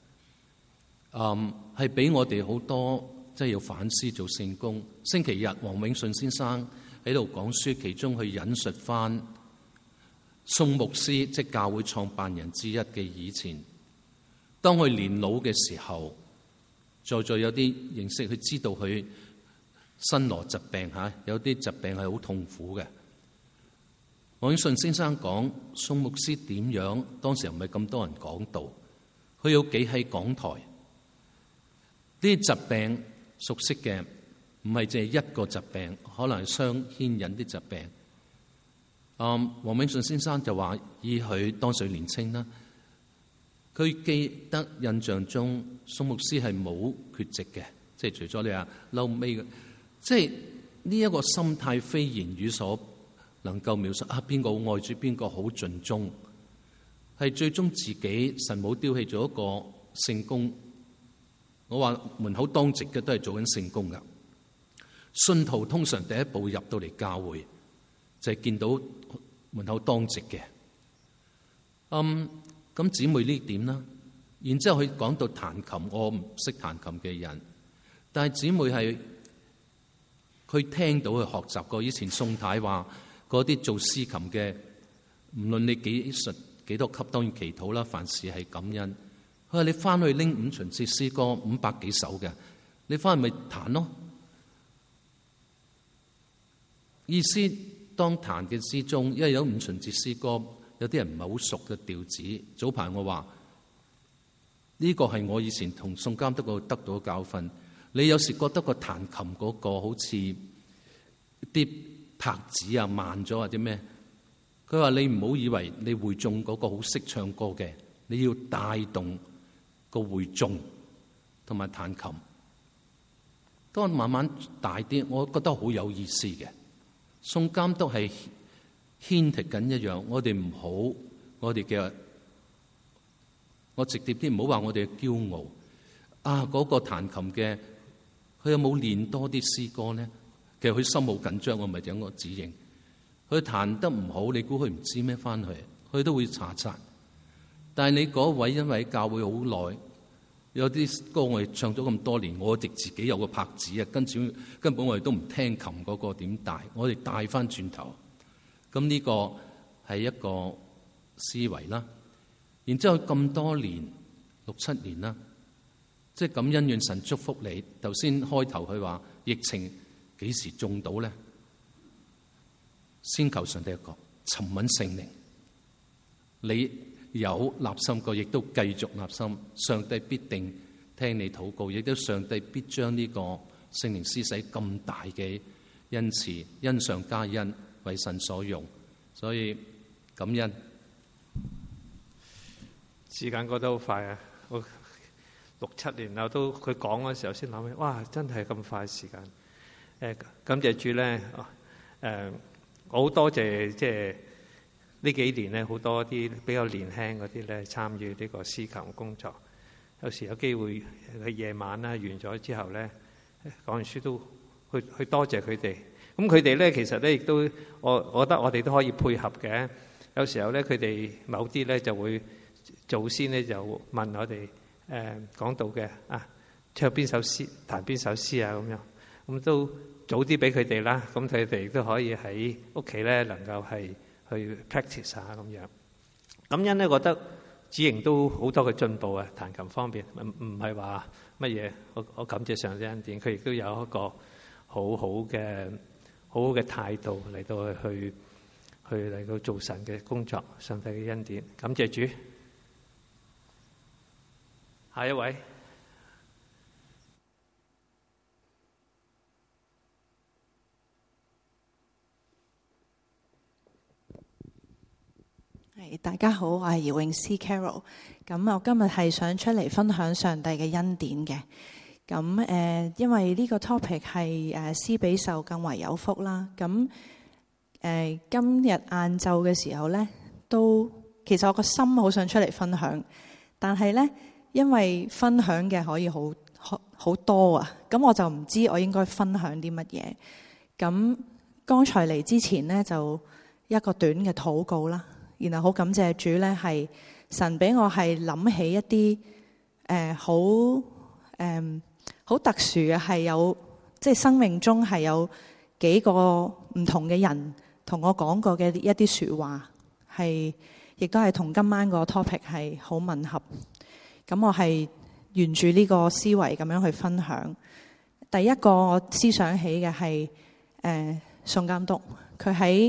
係俾我哋好多即係要反思做聖工。星期日黃永順先生喺度講書，其中去引述翻宋牧師，即係教會創辦人之一嘅以前，當佢年老嘅時候，在座有啲認識，佢知道佢身羅疾病嚇，有啲疾病係好痛苦嘅。黃永順先生講宋牧師點樣，當時又唔係咁多人講道，佢要企喺講台，呢啲疾病熟悉嘅唔係淨係一個疾病，可能係相牽引啲疾病。黃永順先生就話以佢當時年青啦，佢記得印象中宋牧師係冇缺席嘅，即係除咗你話嬲尾嘅，即係呢一個心態非言語所能夠描述。邊個好愛主，邊個好盡忠，係最終自己神冇丟棄咗一個聖工。我話門口當值嘅都係做緊聖工噶。信徒通常第一步入到嚟教會就係見到門口當值嘅。咁姊妹呢點啦？然之後佢講到彈琴，我唔識彈琴嘅人，但係姊妹係佢聽到佢學習過。以前宋太話嗰啲做詩琴嘅，唔論你幾多級，當然祈禱啦，凡事係感恩。佢話你翻去拎五旬節詩歌500幾首嘅，你翻去咪彈咯。意思當彈嘅之中，因為有五旬節詩歌，有啲人唔係好熟嘅調子。早排我話呢個係我以前同宋監督嗰度得到嘅教訓。你有時覺得個彈琴嗰個好似啲拍子啊慢咗或者咩？佢話你唔好以為你會眾嗰個好識唱歌嘅，你要帶動個會眾同埋彈琴。當慢慢大啲，我覺得好有意思嘅。宋監督係牽提緊一樣，我哋唔好，我直接啲唔好話我哋嘅驕傲啊！嗰個彈琴嘅，佢有冇練多啲詩歌呢？其實佢心好緊張，我咪整個指認。佢彈得唔好，你估佢唔知咩？翻去佢都會查查。但係你嗰位因為喺教會好耐，有啲歌我哋唱咗咁多年，我哋自己有個拍子啊，根本我哋都唔聽琴嗰個點帶，我哋帶翻轉頭。咁呢個係一個思維啦。然之後咁多年6-7年啦，即係感恩願神祝福你。頭先開頭佢話疫情幾時中到咧？先求上帝一個沉穩聖靈，你有立心過，亦都繼續立心，上帝必定聽你禱告，亦都上帝必將呢個聖靈施洗咁大嘅恩賜，恩上加恩，為神所用。所以感恩。 時間過得好快啊！我6-7年啦，都佢講嗰時候先諗起，哇！真係咁快時間。感謝主咧，我好多謝即係呢幾年咧，好多啲比較年輕嗰啲咧參與呢個司琴工作。有時有機會喺夜晚啦，完咗之後咧講完書都去多謝佢哋。咁佢哋咧其實咧亦都我覺得我哋都可以配合嘅。有時候咧佢哋某啲咧就會祖先咧就問我哋講到嘅唱邊首詩彈邊首詩啊咁樣，咁都早啲俾佢哋啦。咁佢哋都可以喺屋企咧能夠係去 practice 下咁樣。感恩咧覺得子瑩都好多嘅進步啊，彈琴方面唔係話乜嘢。我感謝上帝恩典，佢亦都有一個好好嘅態度嚟到去嚟到做神嘅工作，上帝嘅恩典。感謝主。下一位。 大家好，我係姚詠詩 Carol。咁我今日係想出嚟分享上帝嘅恩典嘅。咁因為呢個 topic 係施比受更為有福啦。咁今日晏晝嘅時候呢，其實我個心好想出嚟分享，但係呢，因為分享嘅可以好多啊，咁我就唔知我應該分享啲乜嘢。咁剛才嚟之前呢，就一個短嘅禱告啦。然後好感謝主呢，係神俾我係諗起一啲好特殊嘅，係有即係生命中係有幾個唔同嘅人同我講過嘅一啲說話，係亦都係同今晚個 topic 係好吻合。咁我係沿住呢個思維咁樣去分享。第一個我思想起嘅係宋監督，佢喺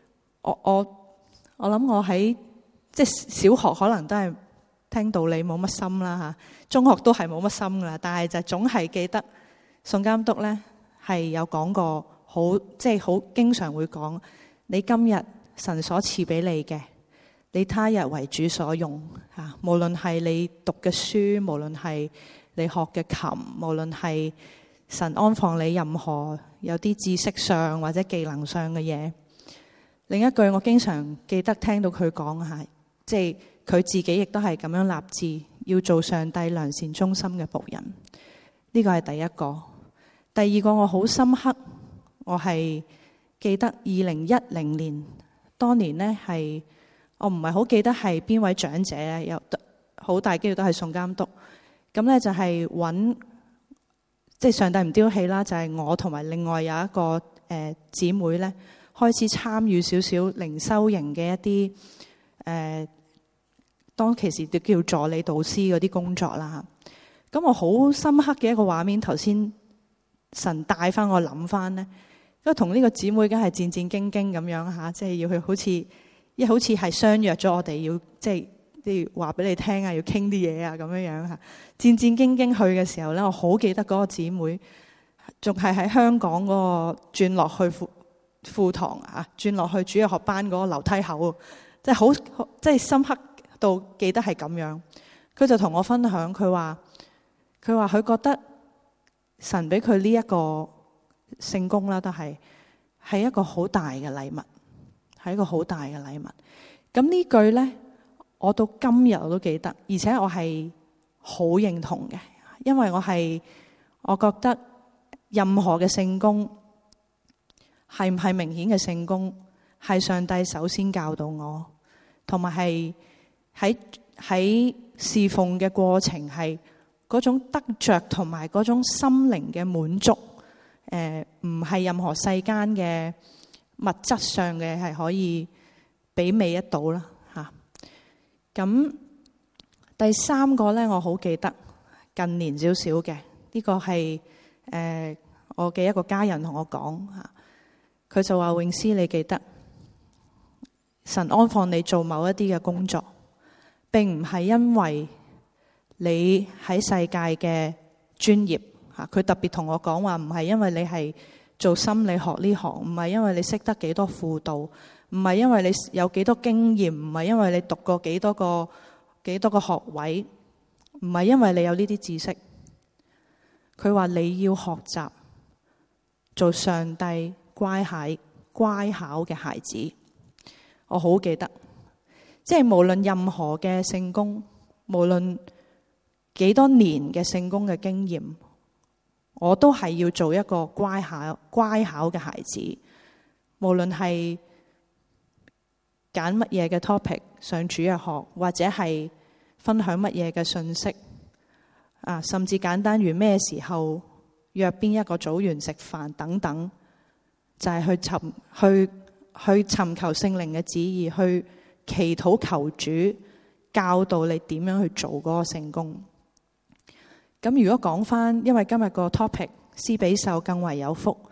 我諗我喺即係小學可能都係聽道理冇乜心啦嚇，中學都係冇乜心噶啦，但係就總係記得宋監督咧係有講過即係好經常會講，你今日神所賜俾你嘅，你他日為主所用嚇。無論係你讀嘅書，無論係你學嘅琴，無論係神安放你任何有啲知識上或者技能上嘅嘢。另一句我經常記得聽到佢講係，即係佢自己亦都係咁樣立志要做上帝良善忠心嘅僕人。呢個係第一個。第二個我好深刻，我係記得2010年當年呢，係我唔係好記得係邊位長者，有好大機會都係宋監督。咁呢就係揾即係上帝唔丟棄啦，就係我同埋另外有一個姊妹呢，開始參與少少靈修營嘅一啲當其時叫助理導師嗰啲工作啦。咁我好深刻嘅一個畫面，頭先神帶翻我諗翻呢，因為同呢個姊妹梗係戰戰兢兢咁樣嚇，即係要去好似係相約咗我哋要即係話俾你聽啊，要傾啲嘢啊咁樣樣嚇，戰戰兢兢去嘅時候呢，我好記得嗰個姊妹仲係喺香港嗰個轉落去副堂啊，轉落去主日學班嗰個樓梯口，即係深刻到記得係咁樣。佢就同我分享，佢話佢覺得神俾佢呢一個聖工啦，都係一個好大嘅禮物，係一個好大嘅禮物。咁呢句呢，我到今日我都記得，而且我係好認同嘅，因為我覺得任何嘅聖工，係唔係明顯嘅聖工，係上帝首先教導我，同埋係喺侍奉嘅過程，係嗰種得着同埋嗰種心靈嘅滿足，唔係任何世間嘅物質上嘅係可以媲美得到啦嚇。咁第三個呢，我好記得近年少少嘅呢個係我嘅一個家人同我講嚇。佢就話：詠詩，你記得神安放你做某一啲嘅工作，並唔係因為你喺世界嘅專業嚇。佢特別同我講話，唔係因為你係做心理學呢行，唔係因為你識得幾多輔導，唔係因為你有幾多經驗，唔係因為你讀過幾多個學位，唔係因為你有呢啲知識。佢話你要學習做上帝乖巧嘅孩子。我好記得，即係無論任何嘅聖工，無論幾多年嘅聖工嘅經驗，我都係要做一個乖巧嘅孩子。無論係揀乜嘢嘅 topic 上主日學，或者係分享乜嘢嘅信息啊，甚至簡單如咩時候約邊一個組員食飯等等，就係去尋求聖靈嘅旨意，去祈禱求主教導你點樣去做嗰個聖工。咁如果講翻，因為今日個 topic 施比受更為有福，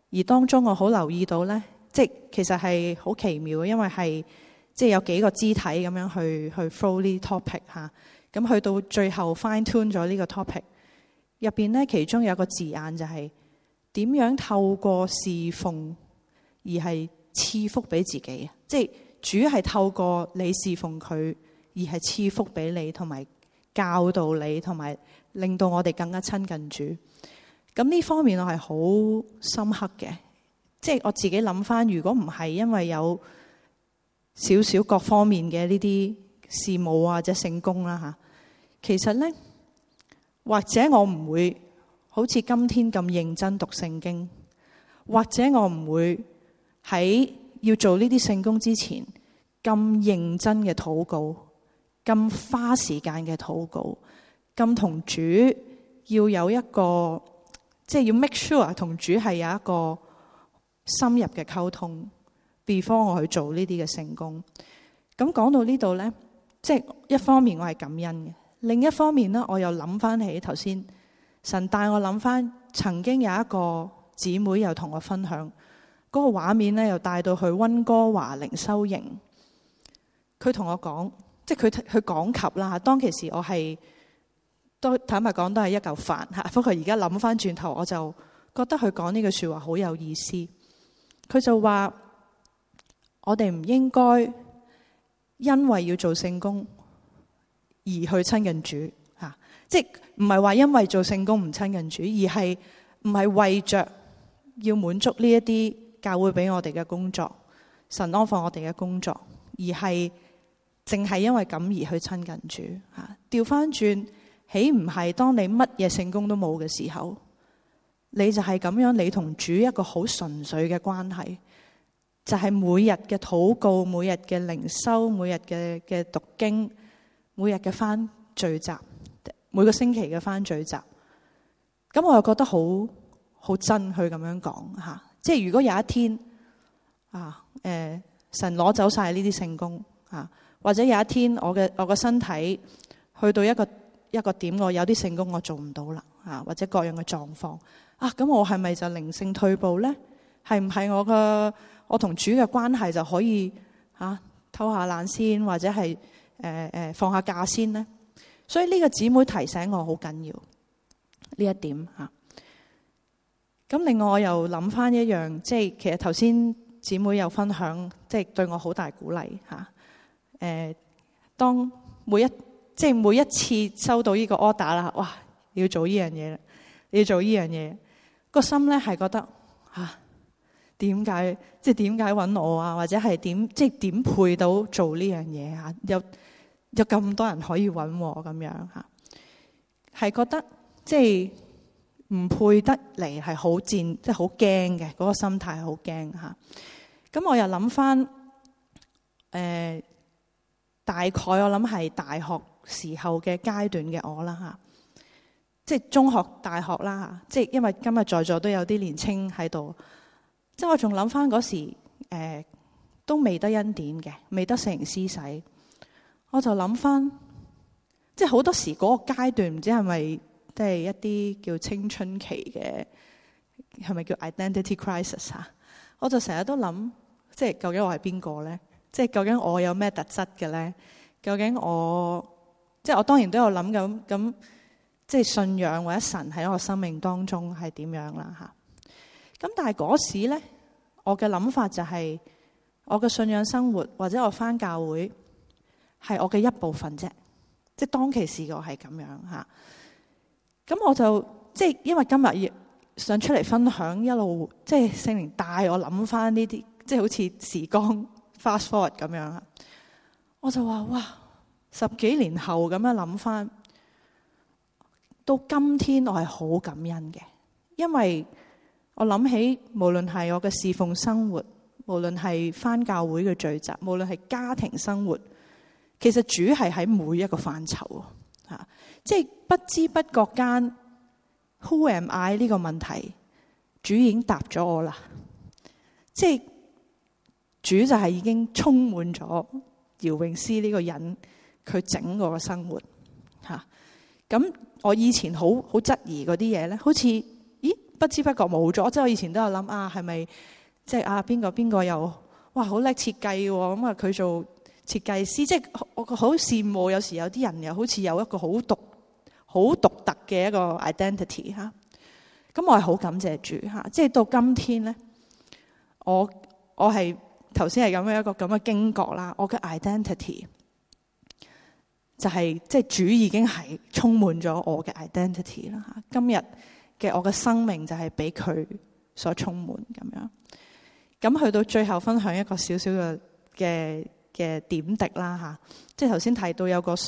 而當中我好留意到呢，即其實係好奇妙嘅，因為係即有幾個肢體咁樣去 flow 呢啲 topic 嚇。咁去到最後 fine tune 咗呢個 topic 入邊呢，其中有一個字眼就係點樣透過侍奉而係賜福俾自己，即係主係透過你侍奉佢而係賜福俾你，同埋教導你，同埋令到我哋更加親近主。咁呢方面我係好深刻嘅，即係我自己諗翻，如果唔係因為有少少各方面嘅呢啲事務或者聖工啦嚇，其實呢，或者我唔會好似今天咁認真讀聖經，或者我唔會喺要做呢啲聖工之前咁認真嘅禱告，咁花時間嘅禱告，咁同主要有一個即係要 make sure 同主係有一個深入嘅溝通 before 我去做呢啲嘅聖工。咁講到呢度呢，即係一方面我係感恩嘅，另一方面呢，我又諗翻起頭先神帶我諗翻，曾經有一個姊妹又同我分享嗰個畫面呢，又帶到去溫哥華靈修營。佢同我講，即係佢講及啦，當其時我係都坦白講都係一嚿飯嚇。不過而家諗翻轉頭，我就覺得佢講呢句説話好有意思。佢就話：我哋唔應該因為要做聖工而去親近主嚇，即係唔係話因為做聖工唔親近主，而係唔係為着要滿足呢一啲教會俾我哋嘅工作，神安放我哋嘅工作，而係淨係因為咁而去親近主嚇。調翻轉，豈唔係當你乜嘢聖工都冇嘅時候，你就係咁樣，你同主一個好純粹嘅關係，就係每日嘅禱告，每日嘅靈修，每日嘅讀經，每日嘅翻聚集，每個星期嘅翻聚集。咁我又覺得好真去咁樣講嚇。即係如果有一天神攞走晒呢啲聖工啊，或者有一天我嘅身體去到一個點，我有啲聖工我做唔到啦啊，或者各樣嘅狀況啊，咁我係咪就靈性退步咧？係唔係我同主嘅關係就可以偷下懶先，或者係放下假先咧？所以呢個姊妹提醒我好緊要呢一點嚇。咁另外我又諗翻一樣，即係其實頭先姊妹有分享，即係對我好大鼓勵嚇。當每一次收到呢個 order 啦，哇！你要做呢樣嘢啦，你要做呢樣嘢，個心咧係覺得點解揾我啊？或者係點配到做呢樣嘢啊？有咁多人可以揾我咁樣嚇，係覺得即係唔配得嚟，係好戰，即係好驚嘅，嗰個心態係好驚嚇。咁我又諗翻大概我諗係大學時候嘅階段嘅我啦嚇，即係中學、大學啦嚇，即係因為今日在座都有啲年青喺度，即係我仲諗翻嗰時都未得恩典嘅，未得聖靈施洗，我就諗翻，即係好多時嗰個階段唔知係咪即係一啲叫青春期嘅，係咪叫 identity crisis 啊？我就成日都諗，即係究竟我係邊個咧？即係究竟我有咩特質嘅咧？究竟即係我當然都有諗咁，即係信仰或者神喺我生命當中係點樣啦嚇。咁但係嗰時咧，我嘅諗法就係我嘅信仰生活或者我返教會係我嘅一部分啫。即係當其時我係咁樣嚇。咁我就即係因為今日想出嚟分享，一路即係聖靈帶我諗翻呢啲，即係好似時光 fast forward 咁樣，我就話哇，10幾年後咁樣諗翻，到今天我係好感恩嘅，因為我諗起無論係我嘅侍奉生活，無論係翻教會嘅聚集，無論係家庭生活，其實主係喺每一個範疇嚇，即係不知不覺間 Who am I 呢個問題，主已經答咗我啦。即係主就係已經充滿咗姚詠詩呢個人，佢整個嘅生活嚇。咁我以前好質疑嗰啲嘢咧，好似咦不知不覺冇咗。即係我以前都有諗係咪即係邊個又哇好叻設計喎，咁佢做設計師，即係我好羨慕。有時有啲人又好似有一個好獨特嘅一個 identity 嚇。咁我係好感謝主嚇，即係到今天咧，我係頭先係咁樣一個咁嘅經覺啦。我嘅 identity 就係即係主已經係充滿咗我嘅 identity 啦嚇。今日嘅我嘅生命就係俾佢所充滿咁樣。咁去到最後分享一個少少嘅點滴啦嚇，即係頭先提到有個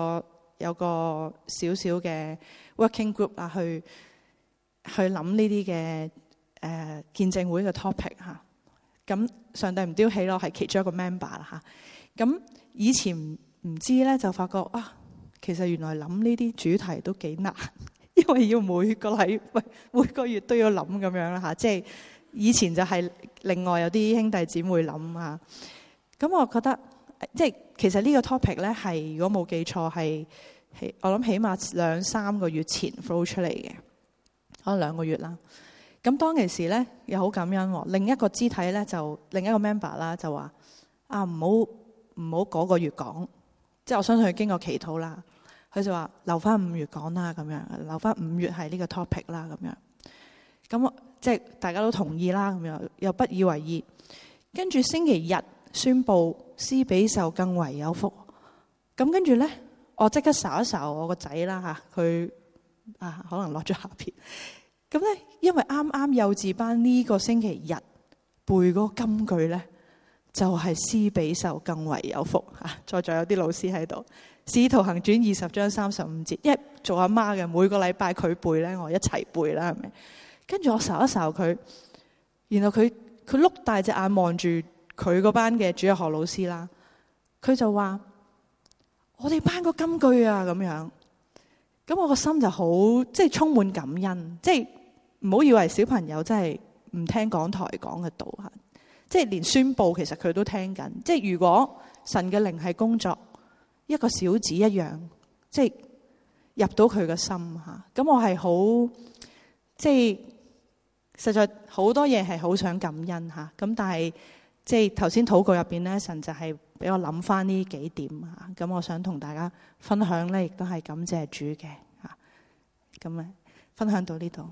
少少嘅 working group 啊，去諗呢啲嘅見證會嘅 topic 嚇。咁上帝唔丟棄咯，係其中一個 member 啦嚇。咁以前唔知咧，就發覺其實原來諗呢啲主題都幾難，因為要每個月都要諗咁樣啦嚇。即係以前就係另外有啲兄弟姊妹諗啊。咁我覺得即係其實呢個 topic 咧係如果冇記錯係我諗起碼2-3個月前 flow 出嚟嘅，可能2個月啦。咁當其時咧又好感恩，另一個肢體咧就另一個 member 啦就話唔好嗰個月講，即係我相信佢經過祈禱啦，佢就話留翻5月講啦，咁樣留翻5月係呢個 topic 啦，咁樣。咁即係大家都同意啦，咁樣又不以為意。跟住星期日宣布施比受更為有福。咁跟住咧，我即刻睄一睄我個仔啦嚇，佢可能落咗下片。咁咧，因為啱啱幼稚班呢個星期日背嗰個金句咧，就係施比受更為有福嚇。在座有啲老師喺度，《使徒行傳》20章35節，因為做阿媽嘅每個禮拜佢背咧，我一齊背啦，係咪？跟住我睄一睄佢，然後佢碌大隻眼望住佢嗰班嘅主日學老師啦，佢就話：我哋班個金句啊咁樣。咁我個心就好即係充滿感恩，即係唔好以為小朋友真係唔聽講台講嘅道嚇，即係連宣佈其實佢都聽緊。即係如果神嘅靈係工作，一個小子一樣，即係入到佢嘅心嚇。咁我係好即係實在好多嘢係好想感恩嚇。咁但係即係頭先禱告入邊咧，神就係俾我諗翻呢幾點嚇。咁我想同大家分享咧，亦都係感謝主嘅嚇。咁啊，分享到呢度。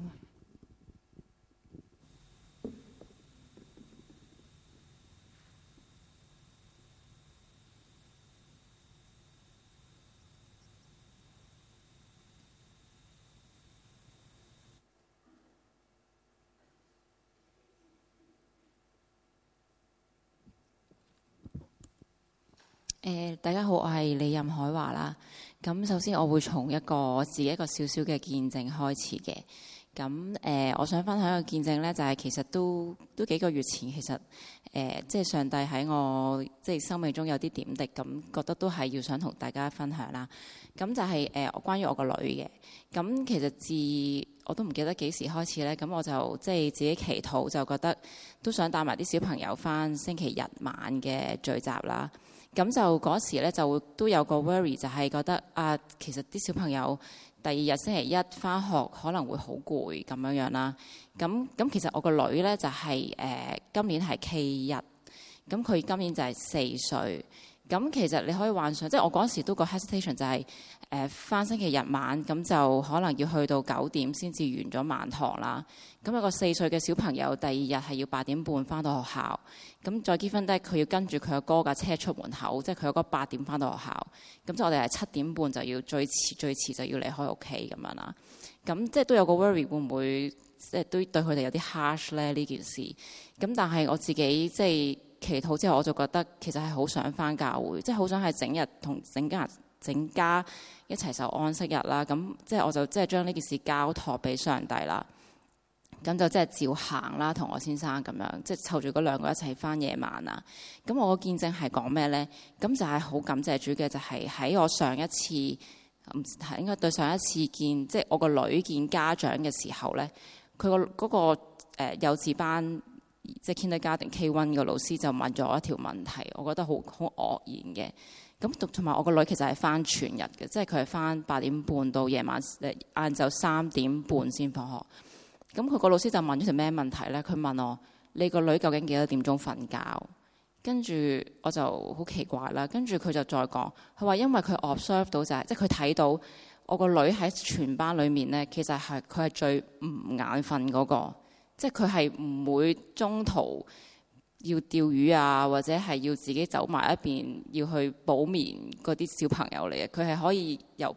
大家好，我係李任海華啦。咁首先我會從自己一個小小嘅見證開始嘅。咁我想分享嘅見證咧，就係其實都幾個月前，其實即係上帝喺我即係生命中有啲點滴，咁覺得都係要想同大家分享啦。咁就係關於我個女嘅。咁其實自我都唔記得幾時開始咧，咁我就即係自己祈禱，就覺得都想帶埋啲小朋友返星期日晚嘅聚集啦。咁就嗰時咧就都有個 worry， 就係覺得其實啲小朋友第2日星期一返學可能會好攰咁樣啦。咁其實我個女咧就係今年係 K1，咁佢今年就係4歲。咁其實你可以幻想，即係我嗰時都個 hesitation 就係返星期日晚，咁就可能要去到9點先至完咗晚堂啦。咁有個4歲嘅小朋友，第2日係要8點半返到學校，咁再結婚咧，佢要跟住佢阿哥架車出門口，即係佢阿哥8點返到學校，咁即係我哋係7點半就要最遲就要離開屋企咁樣啦。咁即係都有個 worry 會唔會即係都對佢哋有啲 harsh 咧呢件事？咁但係我自己即係祈禱之後，我就覺得其實係好想返教會，即係好想係整日同整家一齊受安息日啦。咁即係我就即係將呢件事交託俾上帝啦。咁就即係照行啦，同我先生咁樣，即係湊住嗰2個一齊返夜晚啊。咁我個見證係講咩咧？咁就係好感謝主嘅，就係喺我上一次應該對上一次見，即係我個女見家長嘅時候咧，佢嗰個幼稚班。即係 Kindergarten K1 個老師就問咗我一條問題，我覺得好愕然嘅。咁同埋我個女其實係返全日嘅，即係佢係返8點半到夜晚晏晝3點半先放學。 咁佢個老師就問咗條咩問題咧？佢問我：你個女究竟幾多點鐘瞓覺？跟住我就好奇怪啦。跟住佢就再講，佢話因為佢 observe 到就係，即係佢睇到我個女喺全班裡面咧，其實係佢係最唔眼瞓嗰個，即係佢係唔會中途要釣魚啊，或者係要自己走埋一邊要去補眠嗰啲小朋友嚟嘅。佢係可以由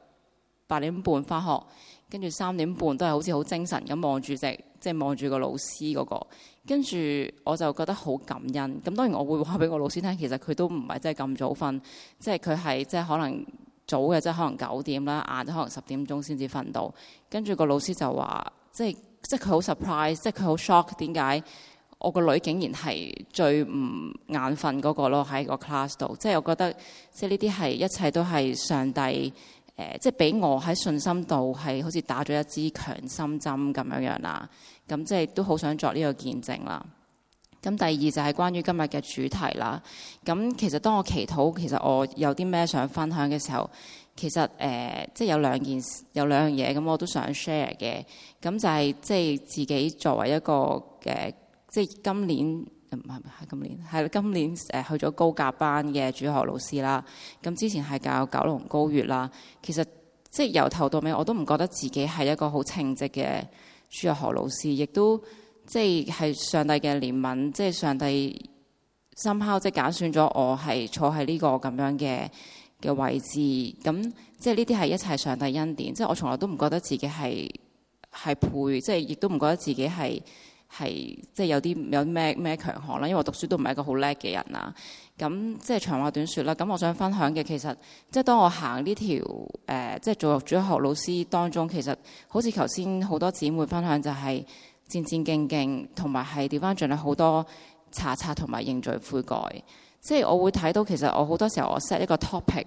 8點半返學，跟住3點半都係好似好精神咁望住即係望住個老師嗰個。跟住我就覺得好感恩。咁當然我會話俾我老師聽，其實佢都唔係真係咁早瞓，即係佢係即係可能早嘅，即係可能9點啦，晏咗可能10點鐘先至瞓到。跟住個老師就話，即係佢好 surprise， 即係佢好 shock， 點解我個女竟然係最唔眼瞓嗰個咯，喺個 class 度。即係我覺得，即係呢啲係一切都係上帝。即係俾我喺信心度係好似打咗一支強心針咁樣啦，咁即係都好想作呢個見證啦。咁第二就係關於今日嘅主題啦。咁其實當我祈禱，其實我有啲咩想分享嘅時候，其實即係有兩樣嘢，咁我都想 share 嘅。咁就係即係自己作為一個即係今年。今年去咗高甲班嘅主學老師啦。咁之前係教九龍高粵啦。其實即係由頭到尾我都唔覺得自己係一個好稱職嘅主學老師，亦都即係上帝嘅憐憫，即係上帝somehow即係揀選咗我係坐喺呢個咁樣嘅位置。咁即係呢啲係一切上帝恩典。即係我從來都唔覺得自己係配，即係亦都唔覺得自己係即係有啲咩強項啦，因為我讀書都唔係一個好叻嘅人啦。咁即係長話短説啦。咁我想分享嘅其實即係當我行呢條即係做主學老師當中，其實好似頭先好多姊妹分享就係戰戰兢兢，同埋係調翻轉嚟好多查冊同埋認罪悔改。即係我會睇到其實我好多時候我 set 一個 topic，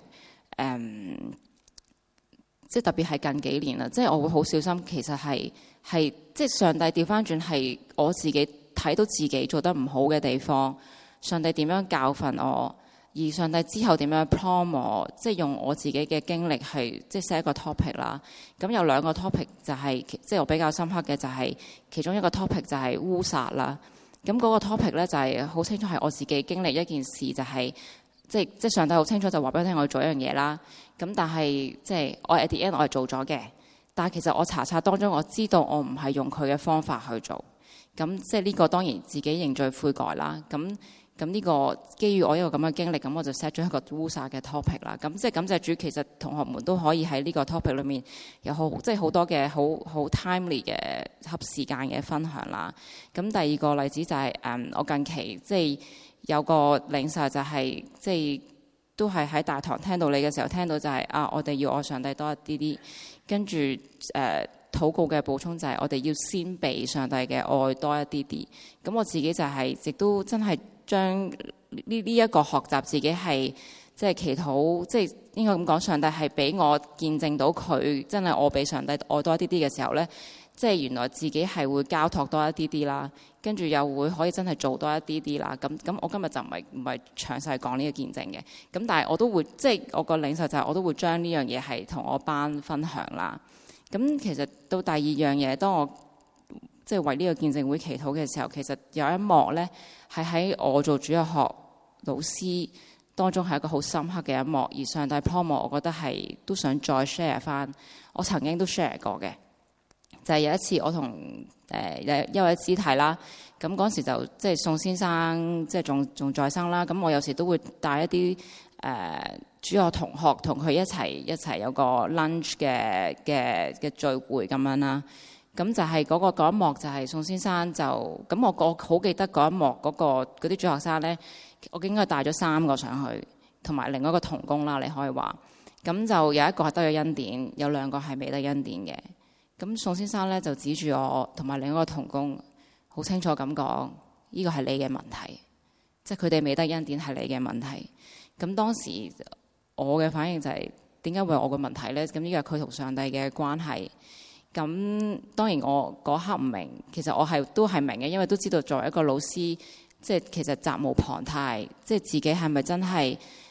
即係特別係近幾年啦，即係我會好小心，其實係即係上帝調翻轉係我自己睇到自己做得唔好嘅地方，上帝點樣教訓我，而上帝之後點樣 prompt 我，即係用我自己嘅經歷係即係 set 一個 topic 啦。咁有2個 topic 就係即係我比較深刻嘅，就係其中一個 topic 就係烏撒啦。咁嗰個 topic 咧就係好清楚係我自己經歷一件事，就係即係上帝好清楚就話俾我聽我要做一樣嘢啦。咁但係即係我 at the end 我係做咗嘅，但係其實我查冊當中我知道我唔係用佢嘅方法去做。咁即係呢個當然自己認罪悔改啦。咁呢個基於我一個咁嘅經歷，咁我就 set 咗一個烏撒嘅 topic 啦。咁即係感謝主，其實同學們都可以喺呢個 topic 裏面有即係好多嘅好 timely 嘅合時間嘅分享啦。咁第二個例子就係我近期即係有個領受就係即係都係喺大堂聽到你嘅時候聽到就係我哋要愛上帝多一啲啲，跟住禱告嘅補充就係我哋要先被上帝嘅愛多一啲啲。咁我自己就係亦都真係將呢一個學習自己係即係祈禱，即係應該咁講，上帝係俾我見證到佢真係我俾上帝愛多一啲啲嘅時候咧，即係原來自己係會交託多一啲啲啦，跟住又會可以真係做多一啲啲啦。咁我今日就唔係詳細講呢個見證嘅。咁但係我都會即係我個領受就係我都會將呢樣嘢係同我班分享啦。咁其實到第二樣嘢，當我即係為呢個見證會祈禱嘅時候，其實有一幕咧係喺我做主日學老師當中係一個好深刻嘅一幕，而上帝 prompt我覺得係都想再 share 翻。我曾經都 share 過嘅，就係有一次我同一位肢體啦，咁嗰時就即係宋先生即係仲在生啦，咁我有時都會帶一啲主學同學同佢一齊有個 lunch 嘅聚會咁樣啦。咁就係嗰一幕就係宋先生就咁，我好記得嗰一幕嗰啲主學生咧，我應該帶咗3個上去，同埋另外一個同工啦，你可以話。咁就有一個係得咗恩典，有2個係未得恩典嘅。咁宋先生咧就指住我同埋另一個同工，好清楚咁講：呢個係你嘅問題，即係佢哋未得恩典係你嘅問題。咁當時我嘅反應就係點解會係我嘅問題咧？咁呢個係佢同上帝嘅關係。咁當然我嗰刻唔明，其實我都係明嘅，因為都知道作為一個老師，即係其實責無旁貸，即係自己係咪真係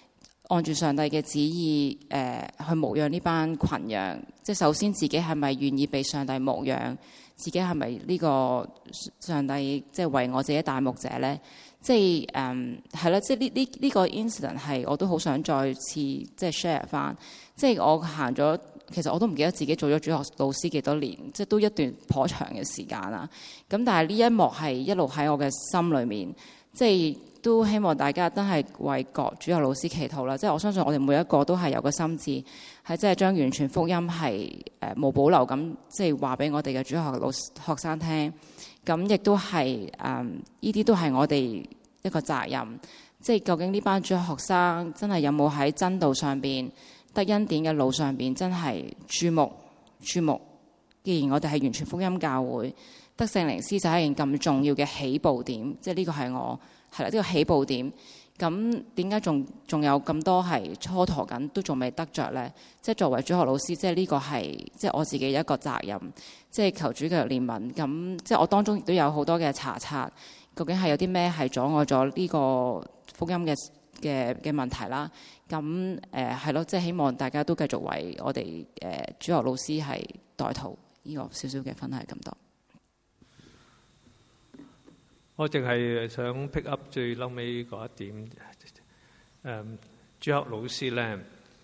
按住上帝嘅旨意去牧養呢班群羊。即係首先自己係咪願意被上帝牧養？自己係咪呢個上帝即係為我自己大牧者咧？即係係啦，即係呢個 incident 係我都好想再次即係 share 翻。即係我行咗，其實我都唔記得自己做咗主學老師幾多年，即係都一段頗長嘅時間啦。咁但係呢一幕係一路喺我嘅心裏面，即係都希望大家真係為各主學老師祈禱啦。即係我相信我哋每一個都係有個心志，係即係將完全福音係無保留咁，即係話俾我哋嘅主學學生聽。咁亦都係呢啲都係我哋一個責任。即係究竟呢班主學生真係有冇喺真道上邊得恩典嘅路上邊真係注目？既然我哋係完全福音教會，得聖靈施洗係一件咁重要嘅起步點，即係呢個係我係啦，呢個起步點。咁點解仲有咁多係蹉跎緊，都仲未得着咧？即係作為主學老師，即係呢個係即係我自己一個責任，即係求主嘅憐憫。咁即係我當中亦都有好多嘅查冊，究竟係有啲咩係阻礙咗呢個福音嘅問題啦？咁係咯，即係希望大家都繼續為我哋主學老師係代禱。呢個少少嘅分享係咁多。 我淨係想 pick up 最嬲尾嗰一點。主學老師咧，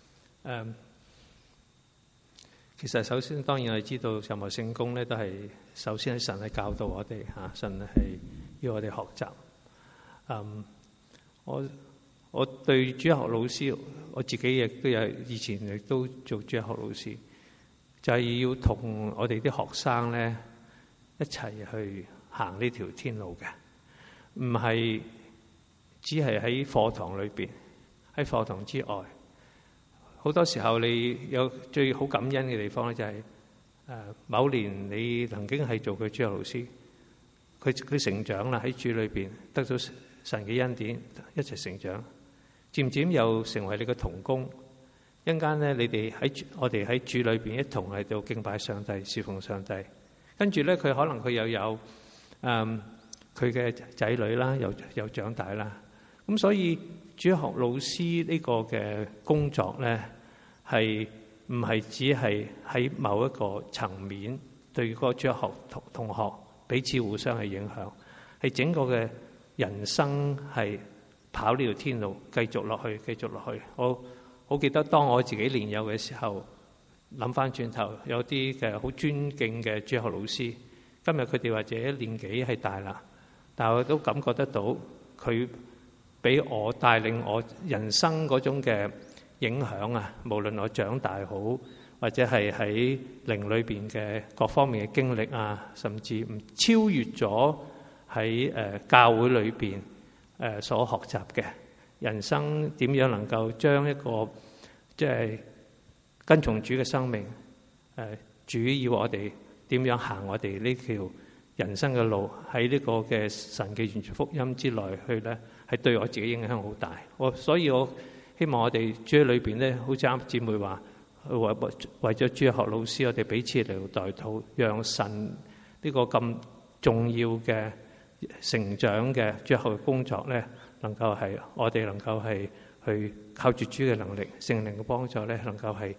其實首先當然我哋知道任何聖工咧，都係首先係神係教導我哋嚇，神係要我哋學習。我對主學老師，我自己亦都有以前亦都做主學老師，就係要同我哋啲學生咧一齊去行呢條天路嘅。唔係只係喺課堂裏邊，喺課堂之外，好多時候你有最好感恩嘅地方咧，就係某年你曾經係做佢主學老師，佢成長啦，喺主裏邊得到神嘅恩典，一齊成長，漸漸又成為你嘅同工。一陣間咧，我哋喺主裏邊一同喺度敬拜上帝、侍奉上帝。跟住咧，佢可能佢又有佢嘅仔女啦，又長大啦。咁所以主學老師呢個嘅工作咧，係唔係只係喺某一個層面對個主學同學彼此互相嘅影響，係整個嘅人生係跑呢條天路，繼續落去。我好記得當我自己年幼嘅時候，諗翻轉頭，有啲嘅好尊敬嘅主學老師，今日佢哋或者年紀係大啦，但係我都感覺得到佢俾我帶領我人生嗰種嘅影響啊！無論我長大好，或者係喺靈裏邊嘅各方面嘅經歷啊，甚至唔超越咗喺教會裏邊所學習嘅人生，點樣能夠將一個即係跟從主嘅生命，主要我哋點樣行我哋呢條人生嘅路，喺呢個嘅神嘅完全福音之內去咧，係對我自己影響好大。所以我希望我哋主裏邊咧，好似啱姊妹話，為咗主學老師，我哋彼此嚟到代禱，讓神呢個咁重要嘅成長嘅主學嘅工作咧，能夠係我哋能夠係去靠住主嘅能力、聖靈嘅幫助咧，能夠係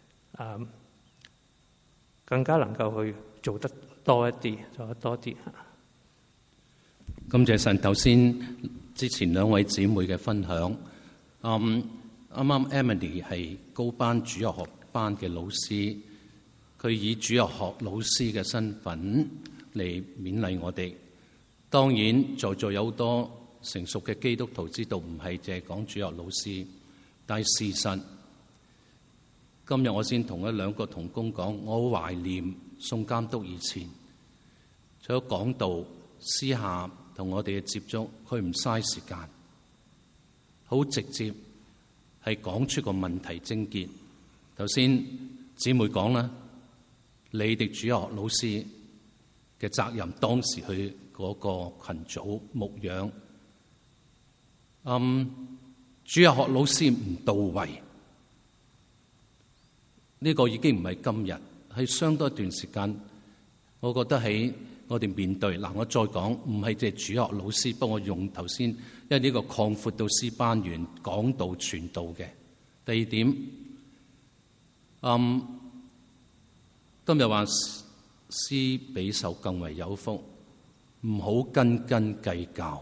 更加能夠去做得多一啲，做得多啲。 感謝神，頭先之前兩位姊妹嘅分享，啱啱 Emily 係高班主日學班嘅老師，佢以主日學老師嘅身份嚟勉勵我哋。當然在座有好多成熟嘅基督徒知道唔係淨係講主日學老師，但係事實今日我先同一兩個同工講，我好懷念宋監督以前除咗講道私下同我哋嘅接觸，佢唔嘥時間，好直接係講出個問題症結。頭先姊妹講啦，你哋主日學老師嘅責任，當時去嗰個群組牧養，主日學老師唔到位，呢個已經唔係今日，係相當一段時間。我覺得喺我哋面對嗱，我再講唔係即係主學老師，不過我用頭先，因為呢個擴闊到師班員講道傳道嘅。第二點，今日話施比受更為有福，唔好斤斤計較，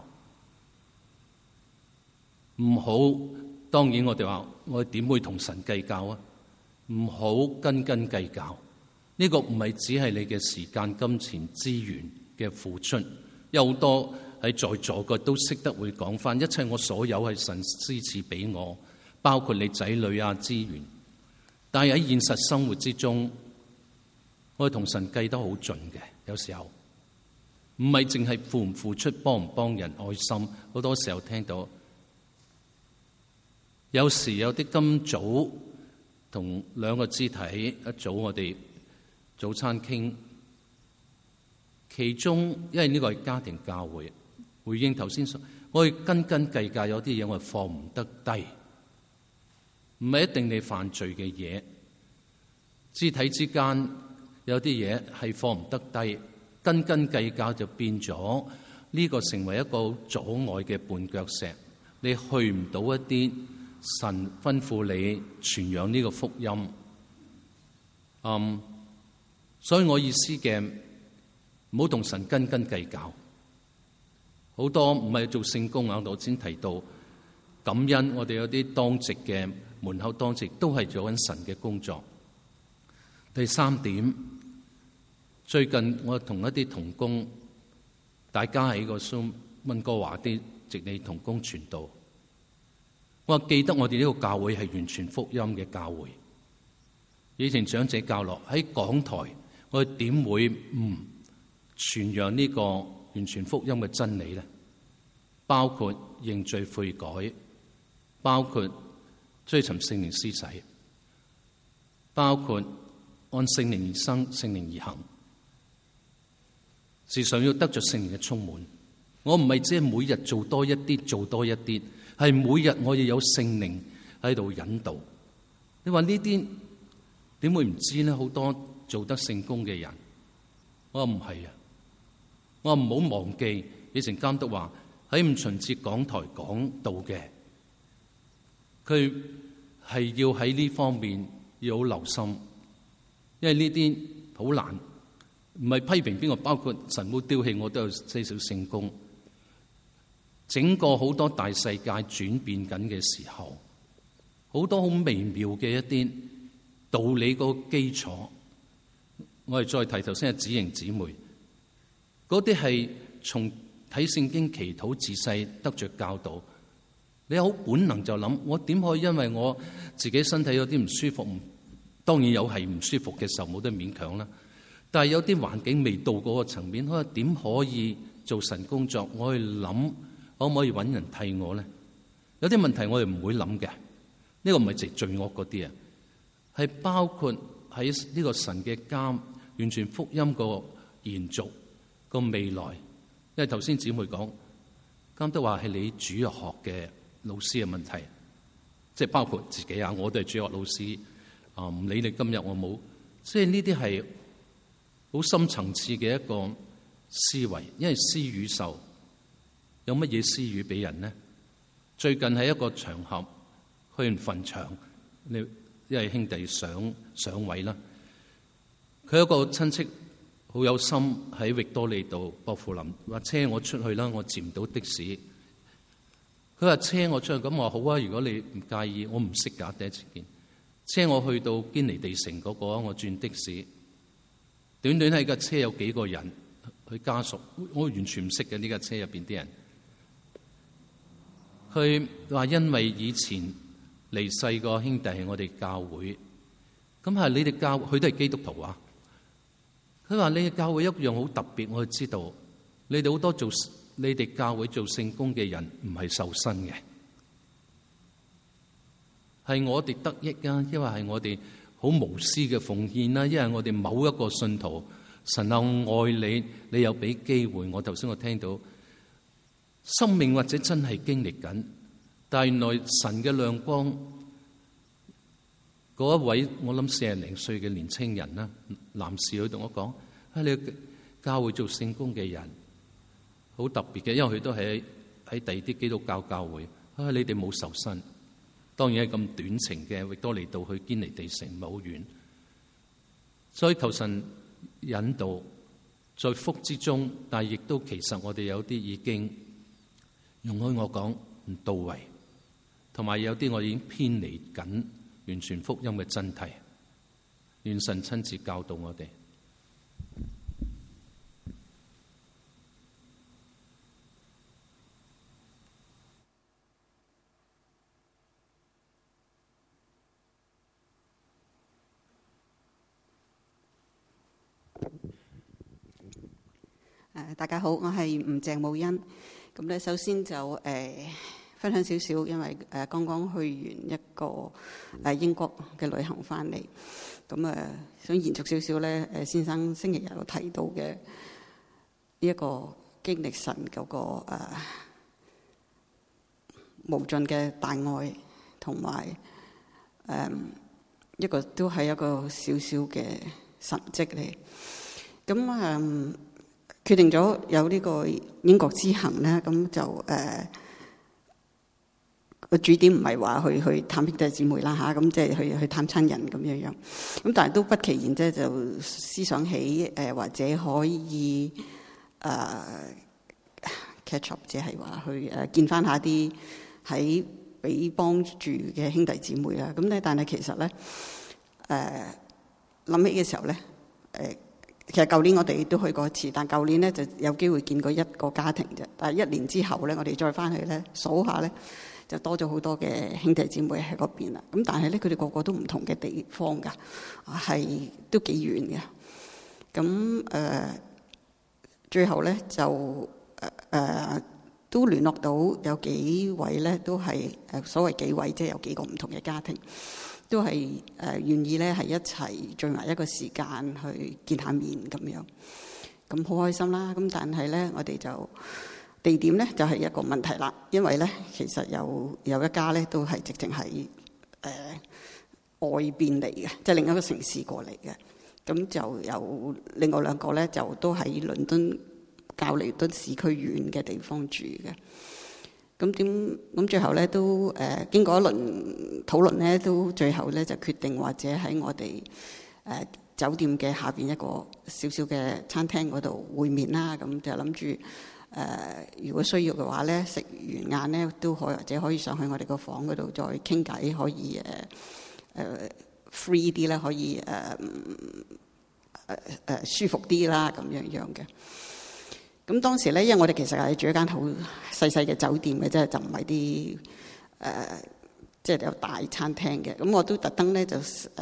唔好。當然我哋話我哋點會同神計較啊？唔好斤斤計較。呢個唔係只係你嘅時間、金錢、資源嘅付出，有好多喺在座嘅都識得會講返，一切我所有係神施賜俾我，包括你仔女啊資源。但係喺現實生活之中，我哋同神計得好盡嘅，有時候唔係淨係付唔付出、幫唔幫人、愛心。好多時候聽到，有時有啲今早同兩個肢體一早我哋早餐傾，其中因為呢個係家庭教會，回應頭先我哋斤斤計較，有啲嘢我係放唔得低，唔係一定你犯罪嘅嘢，肢體之間有啲嘢係放唔得低，斤斤計較就變咗呢個成為一個阻礙嘅絆腳石，你去唔到一啲神吩咐你傳揚呢個福音。所以我意思嘅，唔好同神斤斤計較。好多唔係做聖工啊，我先提到感恩，我哋有啲當值嘅門口當值都係做緊神嘅工作。第三點，最近我同一啲同工，大家喺個溫哥華啲直理同工傳道，我記得我哋呢個教會係完全福音嘅教會。以前長者教落喺講台，我哋點會唔傳揚呢個完全福音嘅真理呢？包括認罪悔改，包括追尋聖靈施洗，包括按聖靈而生，聖靈而行，時常要得着聖靈嘅充滿。我唔係只係每日做多一啲，做多一啲，係每日我要有聖靈喺度引導。你話呢啲點會唔知呢？好多做得聖工嘅人，我話唔係啊！我話唔好忘記，以前監督話喺五旬節講台講道嘅，佢係要喺呢方面要好留心，因為呢啲好難，唔係批評邊個，包括神冇丟棄我都有些少聖工。整個好多大世界轉變緊嘅時候，好多好微妙嘅一啲道理個基礎，我哋再提頭先嘅子型姊妹，嗰啲係從睇聖經祈禱自細得着教導，你好本能就諗，我點可以因為我自己身體有啲唔舒服，當然有係唔舒服嘅時候冇得勉強啦，但係有啲環境未到嗰個層面，我點可以做神工作？我去諗可唔可以揾人替我咧？有啲問題我哋唔會諗嘅，呢個唔係直罪惡嗰啲啊，係包括喺呢個神嘅家完全福音個延續個未來。因為頭先姊妹講，監督話係你主日學嘅老師嘅問題，即係包括自己啊，我都係主日學老師啊，唔理你今日我冇，即係呢啲係好深層次嘅一個思維。因為施與受，有乜嘢施與俾人呢？最近喺一個場合去完墳場，你因為兄弟上位啦，佢有一個親戚好有心喺域多利道薄扶林話車我出去啦，我接唔到的士。佢話車我出去，咁我話好啊，如果你唔介意，我唔識㗎，第一次見。車我去到堅尼地城嗰個，我轉的士。短短喺架車有幾個人，佢家屬，我完全唔識嘅呢架車入邊啲人。佢話因為以前離世個兄弟係我哋教會，咁係你哋教會，佢都係基督徒啊。佢話你哋教會一樣好特別，我知道你哋好多做你哋教會做聖工嘅人唔係受薪嘅，係我哋得益啊，因為係我哋好無私嘅奉獻啦，因為我哋某一個信徒神啊愛你，你又俾機會我。頭先我聽到生命或者真係經歷緊，但係原來神嘅亮光，嗰一位我諗40零歲嘅年青人啦，男士佢同我講：你教會做聖工嘅人，好特別嘅，因為佢都係喺第二啲基督教教會。你哋冇受薪，當然係咁短程嘅，亦都嚟到去堅尼地城，唔係好遠。所以求神引導，在福之中，但係亦都其實我哋有啲已經容許我講唔到位，同埋有啲我已經偏離緊完全福音嘅真諦。願神親自教導我哋。 大家好，我係吳鄭慕欣。咁咧，首先就分享少少，因為剛剛去完一個英國嘅旅行翻嚟，咁想延續少少咧。先生星期日有提到嘅呢一個經歷神嗰個無盡嘅大愛，同埋一個都係一個少少嘅神蹟嚟。咁決定咗有呢個英國之行咧，咁就個主點唔係話去探兄弟姊妹啦嚇，咁即係去探親人咁樣。咁但係都不其然啫，就思想起或者可以catch up， 即係話去見翻下啲喺俾幫助嘅兄弟姊妹啦。咁咧，但係其實咧諗起嘅時候咧其實舊年我哋都去過一次，但舊年咧就有機會見過一個家庭啫。但係1年之後咧，我哋再翻去咧數下咧，就多咗好多嘅兄弟姊妹喺嗰邊啦。咁但係咧，佢哋個個都唔同嘅地方㗎，係都幾遠嘅。咁最後咧就都聯絡到有幾位咧，都係所謂幾位，即係有幾個唔同嘅家庭。都係願意咧，係一齊聚埋一個時間去見下面咁樣，咁好開心啦。咁但係咧，我哋就地點咧就係一個問題啦，因為咧其實有一家咧都係直情係外邊嚟嘅，即係另一個城市過嚟嘅。咁就有另外2個咧，就都喺倫敦較倫敦市區遠嘅地方住嘅。咁最後咧都經過一輪討論咧，都最後咧就決定或者喺我哋酒店嘅下邊一個少少嘅餐廳嗰度會面啦。咁就諗住如果需要嘅話咧，食完晏咧都可以或者可以上去我哋個房嗰度再傾偈，可以free 啲啦，可以舒服啲啦，咁樣嘅。咁當時咧，因為我哋其實係住一間好細細嘅酒店嘅啫，就唔係啲即係有大餐廳嘅。咁我都特登咧就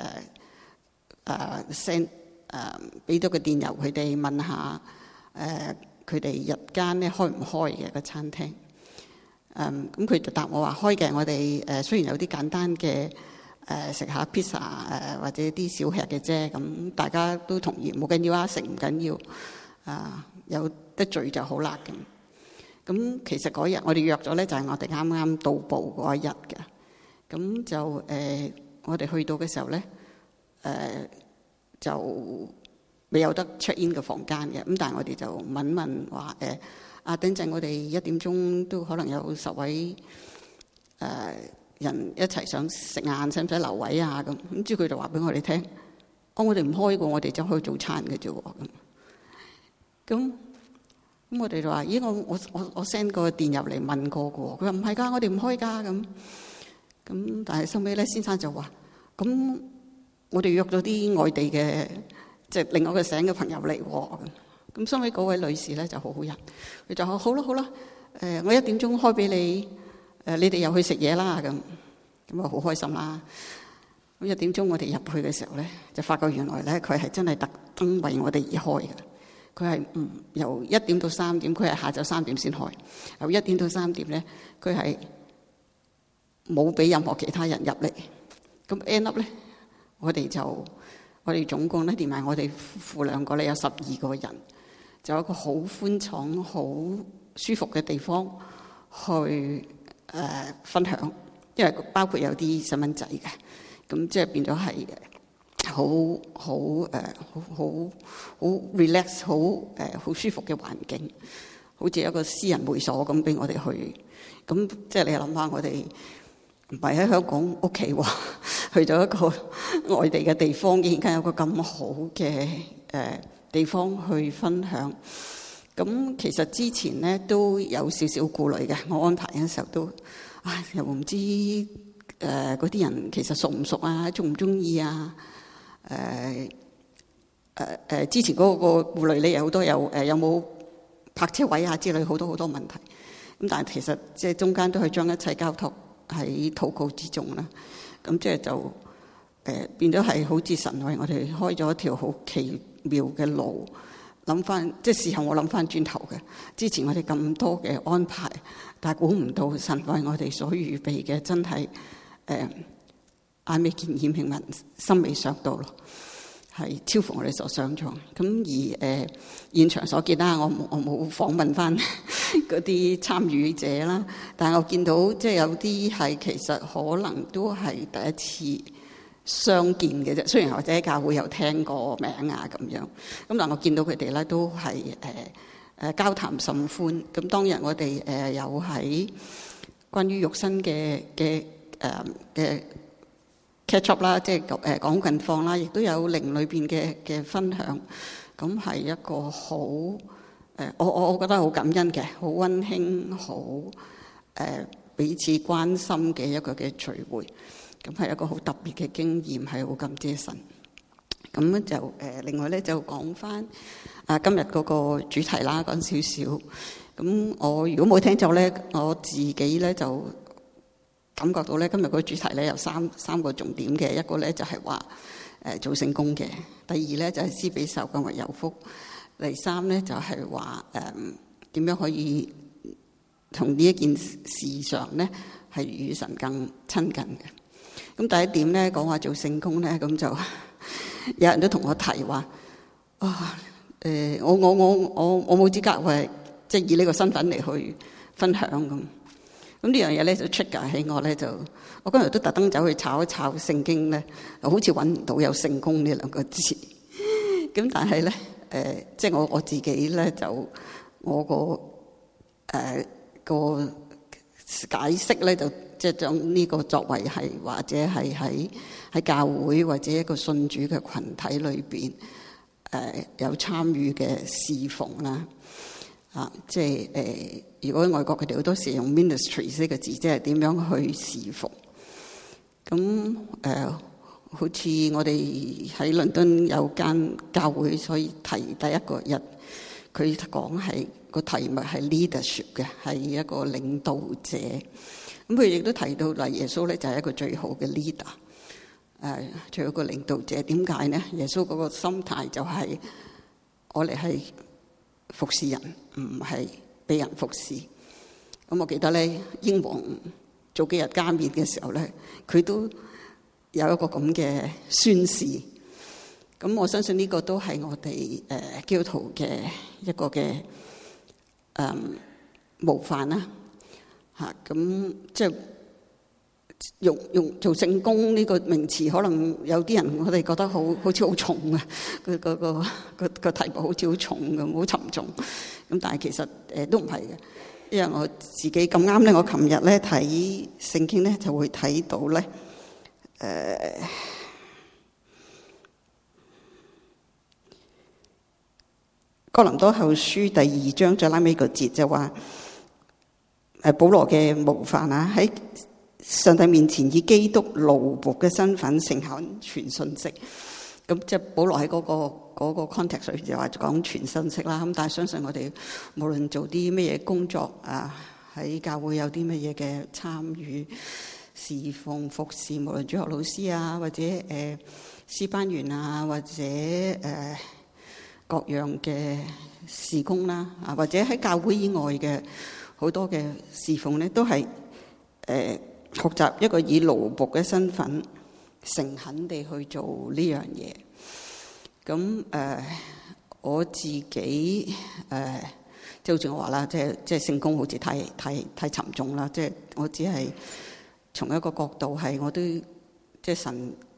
send 俾咗個電郵佢哋問下佢哋日間咧開唔開嘅個餐廳。咁佢就答我話開嘅。我哋雖然有啲簡單嘅食下 pizza 或者啲小吃嘅啫，咁大家都同意冇緊要啊，食唔緊要有得聚就好啦。咁其實嗰日我哋約咗咧，就係我哋啱啱到埗嗰一日嘅。咁就我哋去到嘅時候咧，就未有得 check in 嘅房間嘅。咁但係我哋就問話等陣我哋1點鐘都可能有10位人一齊想食晏，使唔使留位啊？咁之後佢就話俾我哋聽，我哋唔開過，我哋就開早餐嘅啫喎。咁我哋就話：咦，我 send 個電郵嚟問過嘅喎。佢話唔係㗎，我哋唔開㗎。咁但係收尾咧，先生就話：咁我哋約咗啲外地嘅，即係另外一個省嘅朋友嚟喎。咁收尾嗰位女士咧就好好人，佢就話：好啦，我1點鐘開俾你，你哋又去食嘢啦。咁啊好開心啦。咁1點鐘我哋入去嘅時候咧，就發覺原來咧佢係真係特登為我哋而開嘅。佢係由1點到3點，佢係下晝3點先開。由1點到3點咧，佢係冇俾任何其他人入嚟。咁 end up 咧，我哋總共咧連埋我哋夫婦2個咧有12個人，就有一個好寬敞、好舒服嘅地方去分享。因為包括有啲細蚊仔嘅，咁即係變咗係好 relax 好舒服嘅環境，好似一個私人會所咁俾我哋去。咁即係你諗下，我哋唔係喺香港屋企喎，去咗一個外地嘅地方，而家有個咁好嘅地方去分享。咁其實之前咧都有少少顧慮嘅，我安排嘅時候都又唔知嗰啲人其實熟唔熟啊，中唔中意啊？之前嗰個顧慮咧有好多，有冇泊車位啊之類，好多好多問題。咁但係其實即係中間都係將一切交託喺禱告之中啦。咁即係就變咗係好似神為我哋開咗一條好奇妙嘅路。諗翻即係事後我諗翻轉頭嘅，之前我哋咁多嘅安排，但係估唔到神為我哋所預備嘅真係眼未見耳未聞心未想到咯，係超乎我哋所想象。咁而現場所見啦，我冇訪問翻嗰啲參與者啦，但係我見到即係有啲係其實可能都係第一次相見嘅啫，雖然或者喺教會有聽過名啊咁樣，咁但係我見到佢哋咧都係交談甚歡。咁當日我哋有喺關於肉身嘅 catch up 啦，即係講近況啦，亦都有靈裏邊嘅分享。咁係一個好我覺得好感恩嘅，好溫馨，好彼此關心嘅一個嘅聚會。咁係一個好特別嘅經驗，係好感謝神。咁就另外咧就講翻今日嗰個主題啦，講少少。咁我如果冇聽錯咧，我自己咧就感覺到咧今日嗰個主題咧有三個重點嘅。一個咧就係話做聖工嘅，第二咧就係施比受更為有福，第三咧就係話點樣可以同呢一件事上咧係與神更親近嘅。咁第一點咧講話做聖工咧，咁就有人都同我提話我冇資格為即係以呢個身份嚟去分享咁。咁呢樣嘢咧就trigger起我咧，就我今日都特登走去抄一抄聖經咧，好似揾唔到有聖工呢兩個字。咁但係咧即係我自己咧就我個解釋咧就即係將呢個作為係或者係喺教會或者一個信主嘅群體裏邊有參與嘅侍奉啦。即係如果外國佢哋好多時用 ministry 呢個字，即係點樣去侍奉。咁好似我哋喺倫敦有間教會，所以提第一個日，佢講係個題目係 leadership 嘅，係一個領導者。咁佢亦都提到嗱，耶穌咧就係一個最好嘅 leader， 最好個領導者。點解呢？耶穌嗰個心態就係我哋係服侍人，唔係俾人服侍。咁我記得咧，英皇早幾日加冕嘅時候咧，佢都有一個咁嘅宣示。咁我相信呢個都係我哋基督徒嘅一個嘅模範啦。咁即係用做聖工呢個名詞，可能有啲人我哋覺得好似好重啊，個題目好似好重咁，好沉重。咁但係其實都唔係嘅，因為我自己咁啱咧，我琴日咧睇聖經咧就會睇到咧哥林多後書第2章最拉尾個節就話保羅嘅模範啊，喺上帝面前以基督奴僕嘅身份誠懇傳信息。咁即係保羅喺嗰個 context 裏就話講傳信息啦。咁但係相信我哋無論做啲乜嘢工作啊，喺教會有啲乜嘢嘅參與侍奉服侍，無論主學老師啊，或者詩班員啊，或者各樣嘅事工啦，或者喺教會以外嘅好多嘅侍奉咧，都係學習一個以奴僕嘅身份誠懇地去做呢樣嘢。咁我自己即係好似我話啦，即係聖工好似太沉重啦。即係我只係從一個角度係，我都即係神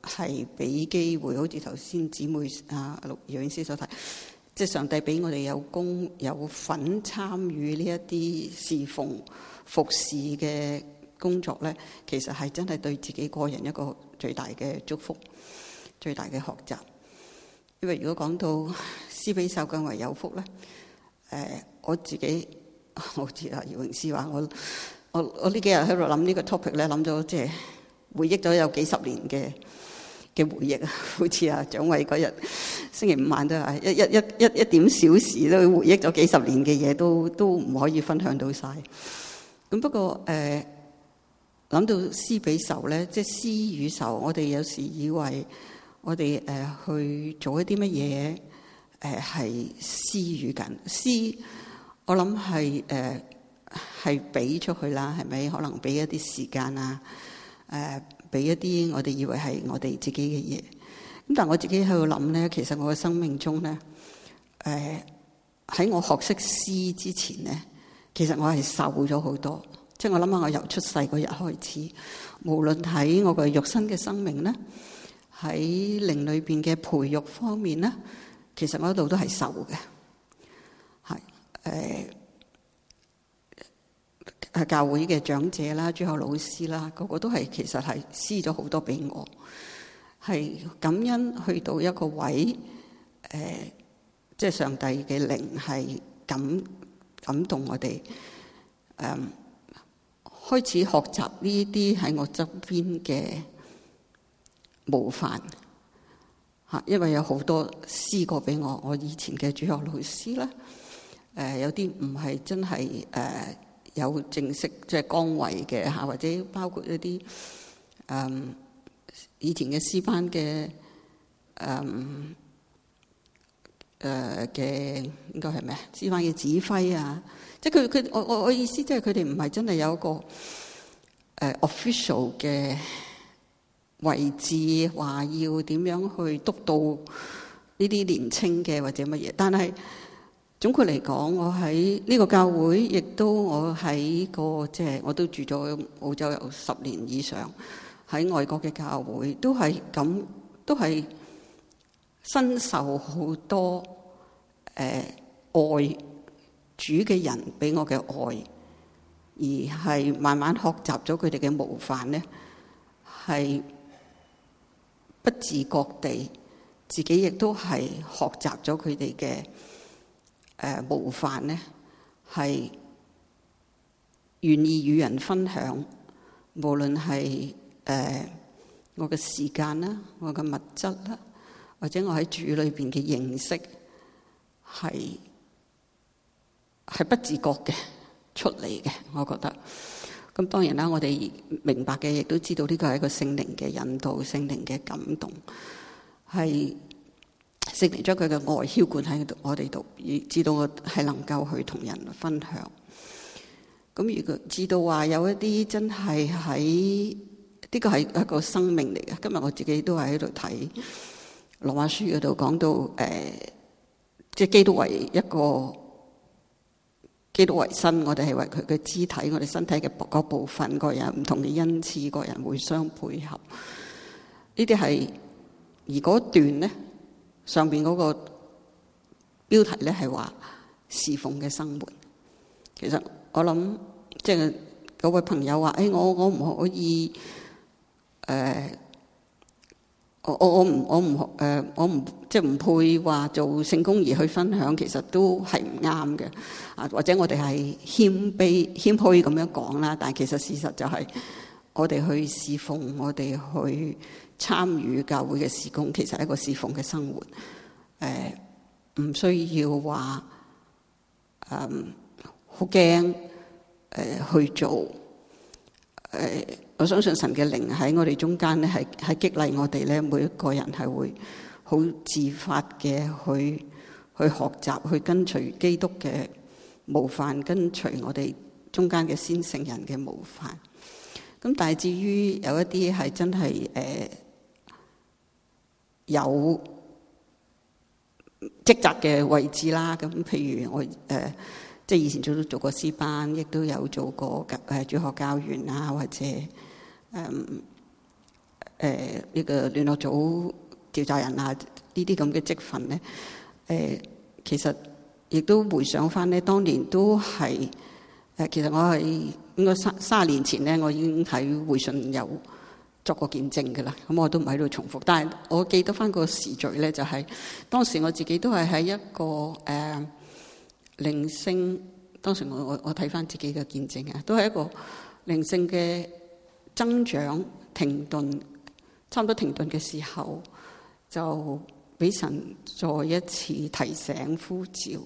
係俾機會，好似頭先姊妹陸耀永師所提，即係上帝俾我哋有份參與呢一啲侍奉服侍嘅工作咧，其實係真係對自己個人一個最大嘅祝福，最大嘅學習。因為如果講到施比受更為有福咧，我自己好似姚永師話，我呢幾日喺度諗呢個 topic 咧，諗咗即係回憶咗有幾十年嘅回憶啊，好似蔣偉嗰日星期五晚都係一點小事都回憶咗幾十年嘅嘢，都唔可以分享到晒。咁不過諗到施比受咧，即係施與受，我哋有時以為我哋去做一啲乜嘢係施與緊施，我諗係俾出去啦，係咪？可能俾一啲時間啊，俾一啲我哋以為係我哋自己嘅嘢。咁但係我自己喺度諗咧，其實我嘅生命中咧，喺我學識施之前咧，其實我係受咗好多。即係我諗下，我由出世嗰日開始，無論喺我嘅肉身嘅生命咧，喺靈裏邊嘅培育方面咧，其實我一度都係受嘅。係教會嘅長者啦、主學老師啦，個個都係其實係施咗好多俾我，係感恩去到一個位，即係上帝嘅靈係感動我哋，開始學習呢啲喺我側邊嘅模範嚇，因為有好多施過俾我以前嘅主學老師啦，有啲唔係真係有正式即係崗位嘅嚇，或者包括一啲以前嘅詩班嘅嘅應該係咩？詩班嘅指揮啊，即係佢我意思即係佢哋唔係真係有一個official 嘅位置，話要點樣去督導呢啲年青嘅或者乜嘢，但係總括嚟講，我喺呢個教會，亦都我喺個即係我都住咗澳洲有10年以上，喺外國嘅教會都係咁，都係身受好多愛主嘅人俾我嘅愛，而係慢慢學習咗佢哋嘅模範咧，係不自覺地自己亦都係學習咗佢哋嘅。模範咧，係願意與人分享，無論係我嘅時間啦，我嘅物質啦，或者我喺主裏邊嘅認識，係不自覺嘅出嚟嘅。我覺得咁當然啦，我哋明白嘅亦都知道呢個係一個聖靈嘅引導，聖靈嘅感動，係。聖靈將佢嘅愛澆灌喺我哋度，以至到我係能夠去同人分享。咁如果知道話有一啲真係喺呢個係一個生命嚟嘅。今日我自己都係喺度睇羅馬書嗰度講到即係基督為一個基督為身，我哋係為佢嘅肢體，我哋身體嘅各部分，各人唔同嘅恩賜，各人互相配合。呢啲係而嗰段咧。上邊嗰個標題咧係話侍奉嘅生活。其實我諗即係嗰位朋友話：我唔可以我唔即係唔配話做聖工而去分享，其實都係唔啱嘅。啊，或者我哋係謙虛咁樣講啦，但係其實事實就係我哋去侍奉，我哋去參與教會嘅事工，其實係一個侍奉嘅生活。唔需要話好驚去做。我相信神嘅靈喺我哋中間咧，係激勵我哋咧，每一個人係會好自發嘅去學習，去跟隨基督嘅模範，跟隨我哋中間嘅先聖人嘅模範。咁但係至於有一啲係真係有職責嘅位置啦，咁譬如我即係以前做過詩班，亦都有做過主學教員啊，或者呢個聯絡組召集人啊，呢啲咁嘅職份咧，其實亦都回想翻咧，當年都係其實我係應該30年前咧，我已經喺會信有作過見證嘅啦。咁我都唔喺度重複，但係我記得翻個時序咧，就係當時我自己都係喺一個靈性。當時我睇翻自己嘅見證啊，都係一個靈性嘅增長停頓，差唔多停頓嘅時候，就俾神再一次提醒呼召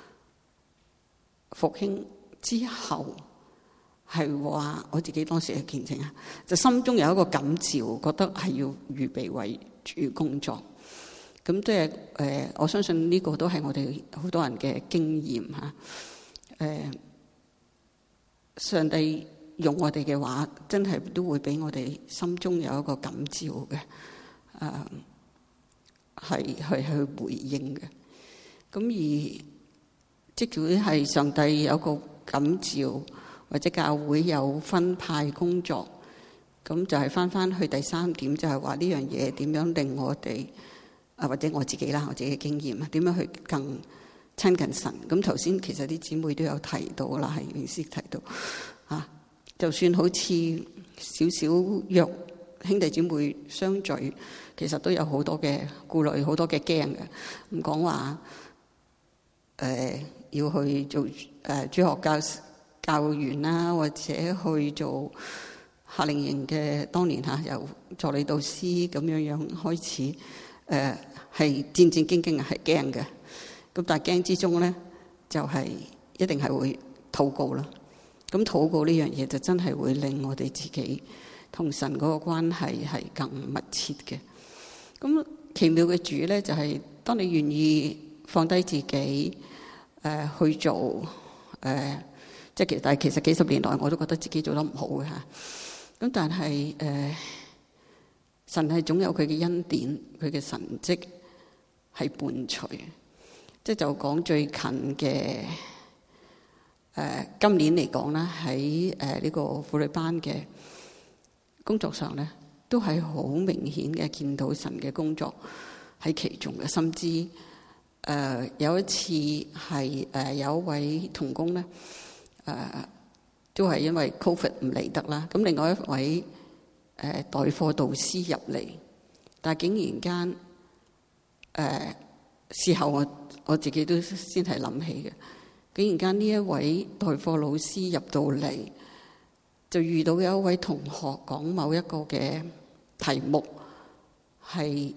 復興之後，係話我自己當時嘅見證啊，就心中有一個感召，覺得係要預備為主工作。咁即係我相信呢個都係我哋好多人嘅經驗嚇。上帝用我哋嘅話，真係都會俾我哋心中有一個感召嘅，係去回應嘅。咁而即使係上帝有個感召，或者教會有分派工作，咁就係翻去第3點，就係話呢樣嘢點樣令我哋或者我自己啦，我自己嘅經驗啊，點樣去更親近神。咁頭先其實啲姊妹都有提到啦，係牧師提到就算好似少少約兄弟姊妹相聚，其實都有好多嘅顧慮，好多嘅驚嘅。唔講話要去做主學教員啦，或者去做夏令營嘅，當年由助理導師咁樣開始，係戰戰兢兢，係驚嘅。咁但係驚之中咧，就係一定係會禱告啦。咁禱告呢樣嘢就真係會令我哋自己同神嗰個關係係更密切嘅。咁奇妙嘅主咧，就係當你願意放低自己去做即係其實幾十年來我都覺得自己做得唔好嘅嚇。咁但係神係總有佢嘅恩典，佢嘅神蹟係伴隨。即係就講最近嘅今年嚟講啦，喺呢個婦女班嘅工作上咧，都係好明顯嘅見到神嘅工作喺其中嘅。甚至有一次係有一位同工咧，都係因為 Covid 唔嚟得啦。咁另外一位代課導師入嚟，但係竟然間事後我自己都先係諗起嘅。竟然間呢一位代課老師入到嚟，就遇到有一位同學講某一個嘅題目，係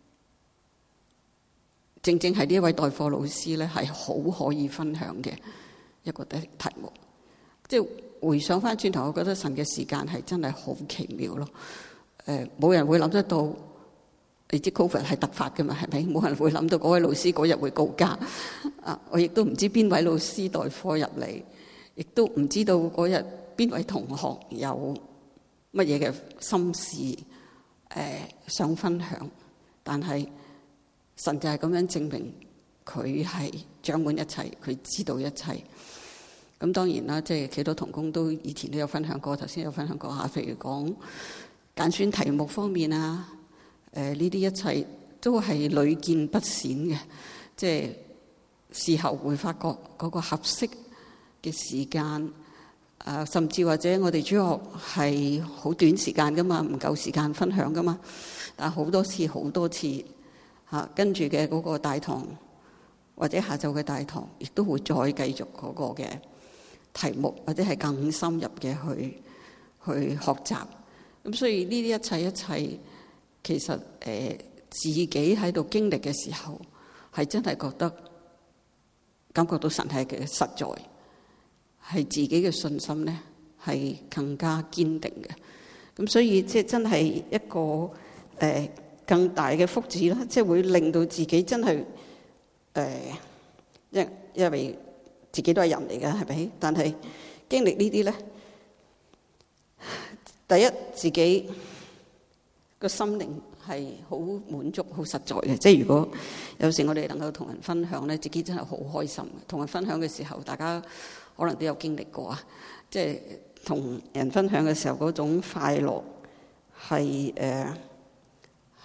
正正係呢一位代課老師咧，係好可以分享嘅一個題目。即係回想翻轉頭，我覺得神嘅時間係真係好奇妙咯。冇人會諗得到。你知 Covid 係突發嘅嘛，係咪？冇人會諗到嗰位老師嗰日會告假啊！我亦都唔知邊位老師代課入嚟，亦都唔知道嗰日邊位同學有乜嘢嘅心事想分享。但係神就係咁樣證明佢係掌管一切，佢知道一切。咁當然啦，即係幾多同工都以前都有分享過，頭先有分享過下，譬如講揀選題目方面啊。呢啲一切都係屢見不鮮嘅，即係事後會發覺嗰個合適嘅時間，甚至或者我哋主學係好短時間噶嘛，唔夠時間分享噶嘛，但係好多次跟住嘅嗰個大堂或者下晝嘅大堂，亦都會再繼續嗰個嘅題目，或者係更深入嘅去學習。咁所以呢啲一切。其實自己喺度經歷嘅時候，係真係感覺到神係嘅實在，係自己嘅信心咧係更加堅定嘅。咁所以即係真係一個更大嘅福祉啦，即係會令到自己真係因為自己都係人嚟嘅，係咪？但係經歷呢啲咧，第一自己個心靈係好滿足、好實在嘅。即係如果有時我哋能夠同人分享咧，自己真係好開心。同人分享嘅時候，大家可能都有經歷過啊。即係同人分享嘅時候嗰種快樂係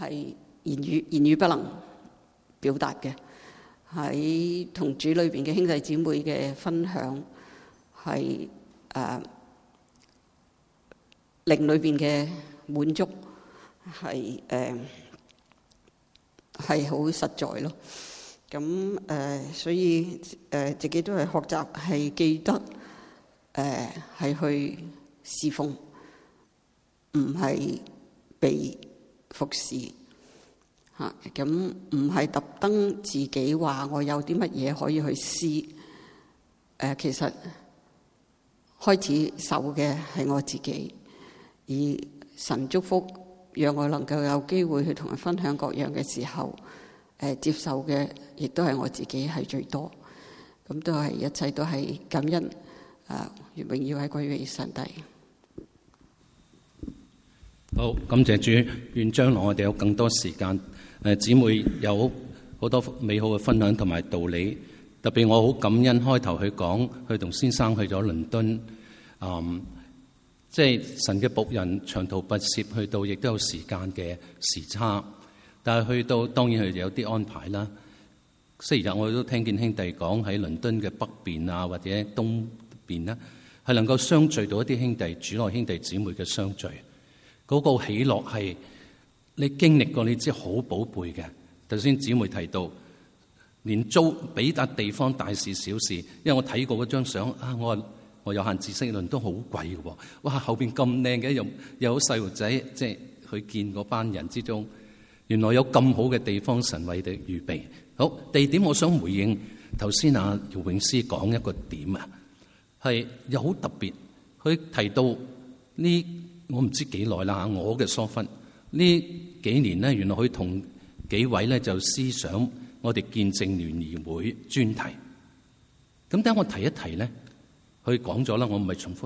係言語不能表達嘅，喺同主裏邊嘅兄弟姊妹嘅分享係靈裏邊嘅滿足係好實在咯。咁所以自己都係學習係記得係去侍奉，唔係被服侍嚇。咁唔係特登自己話我有啲乜嘢可以去施。其實開始受嘅係我自己，而神祝福讓我能夠有機會去同人分享各樣嘅時候，接受嘅亦都係我自己係最多。咁都係一切都係感恩。榮耀係歸於上帝。 好，感謝主，願將來我哋有更多時間。姊妹有好多美好嘅分享同埋道理，特別我好感恩開頭去講，佢同先生去咗倫敦，即係神嘅僕人長途跋涉去到，亦都有時間嘅時差，但係去到當然佢哋有啲安排啦。星期日我都聽見兄弟講喺倫敦嘅北邊啊，或者東邊呢，係能夠相聚到一啲兄弟主內兄弟姊妹嘅相聚，嗰個喜樂係你經歷過，你知好寶貝嘅。頭先姊妹提到，連租俾笪地方大事小事，因為我睇過嗰張相啊，我有限知識論都好貴嘅喎，哇後邊咁靚嘅，又有細路仔，即係去見嗰班人之中，原來有咁好嘅地方，神為佢預備。好，地點我想回應頭先姚永詩講一個點啊，係又好特別。佢提到呢，我唔知幾耐啦嚇，我嘅疏忽呢幾年咧，原來佢同幾位咧就思想我哋見證聯誼會專題。咁等我提一提咧，佢講咗啦，我唔係重複。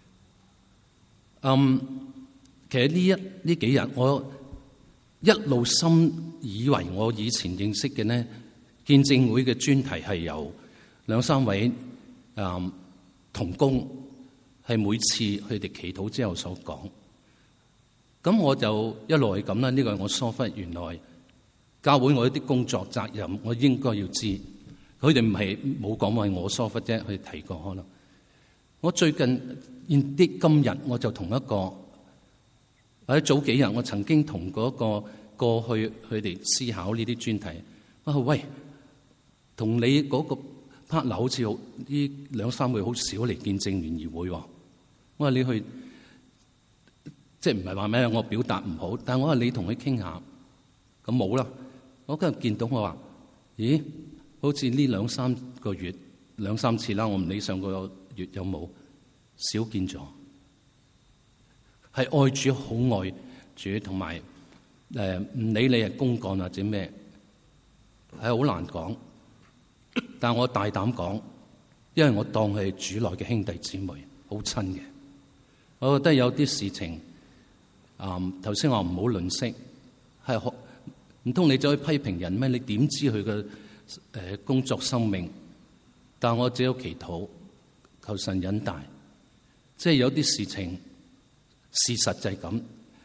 其實呢幾日我一路深以為我以前認識嘅呢見證會嘅專題係由2-3位同工係每次佢哋祈禱之後所講。咁我就一路係咁啦，呢個係我疏忽。原來教會我一啲工作責任，我應該要知。佢哋唔係冇講話係我疏忽啫，佢哋提過可能。我最近今日我就同一個，或者早幾日我曾經同嗰個過去佢哋思考呢啲專題。我話喂，同你嗰個 partner 好似呢2-3個月好少嚟見證聯誼會喎。我話你去。即係唔係話咩？我表達唔好，但係我話你同佢傾下，咁冇啦。我今日見到我話，咦？好似呢2-3個月2-3次啦，我唔理上個月有冇少見咗。係愛主好愛主，同埋唔理你係公幹或者咩，係好難講。但我大膽講，因為我當佢係主內嘅兄弟姊妹，好親嘅。我覺得有啲事情。頭先我唔好吝嗇，係唔通你走去批評人咩？你點知佢嘅工作生命？但我只有祈禱，求神忍大。即係有啲事情事實就係咁。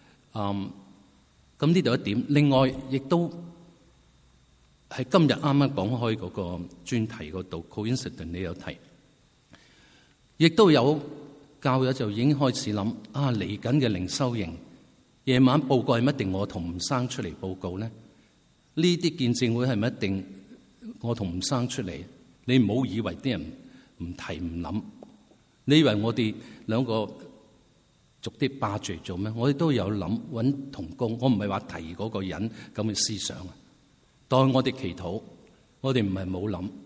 咁呢度一點，另外亦都係今日啱啱講開嗰個專題嗰度 coincidence 你有提，亦都有教友就已經開始諗嚟緊嘅靈修營。夜晚報告係咪一定我同吳生出嚟報告咧？呢啲見證會係咪一定我同吳生出嚟？你唔好以為啲人唔提唔諗，你以為我哋兩個逐啲霸住做咩？我哋都有諗揾同工，我唔係話提嗰個人咁嘅思想啊。當我哋祈禱，我哋唔係冇諗，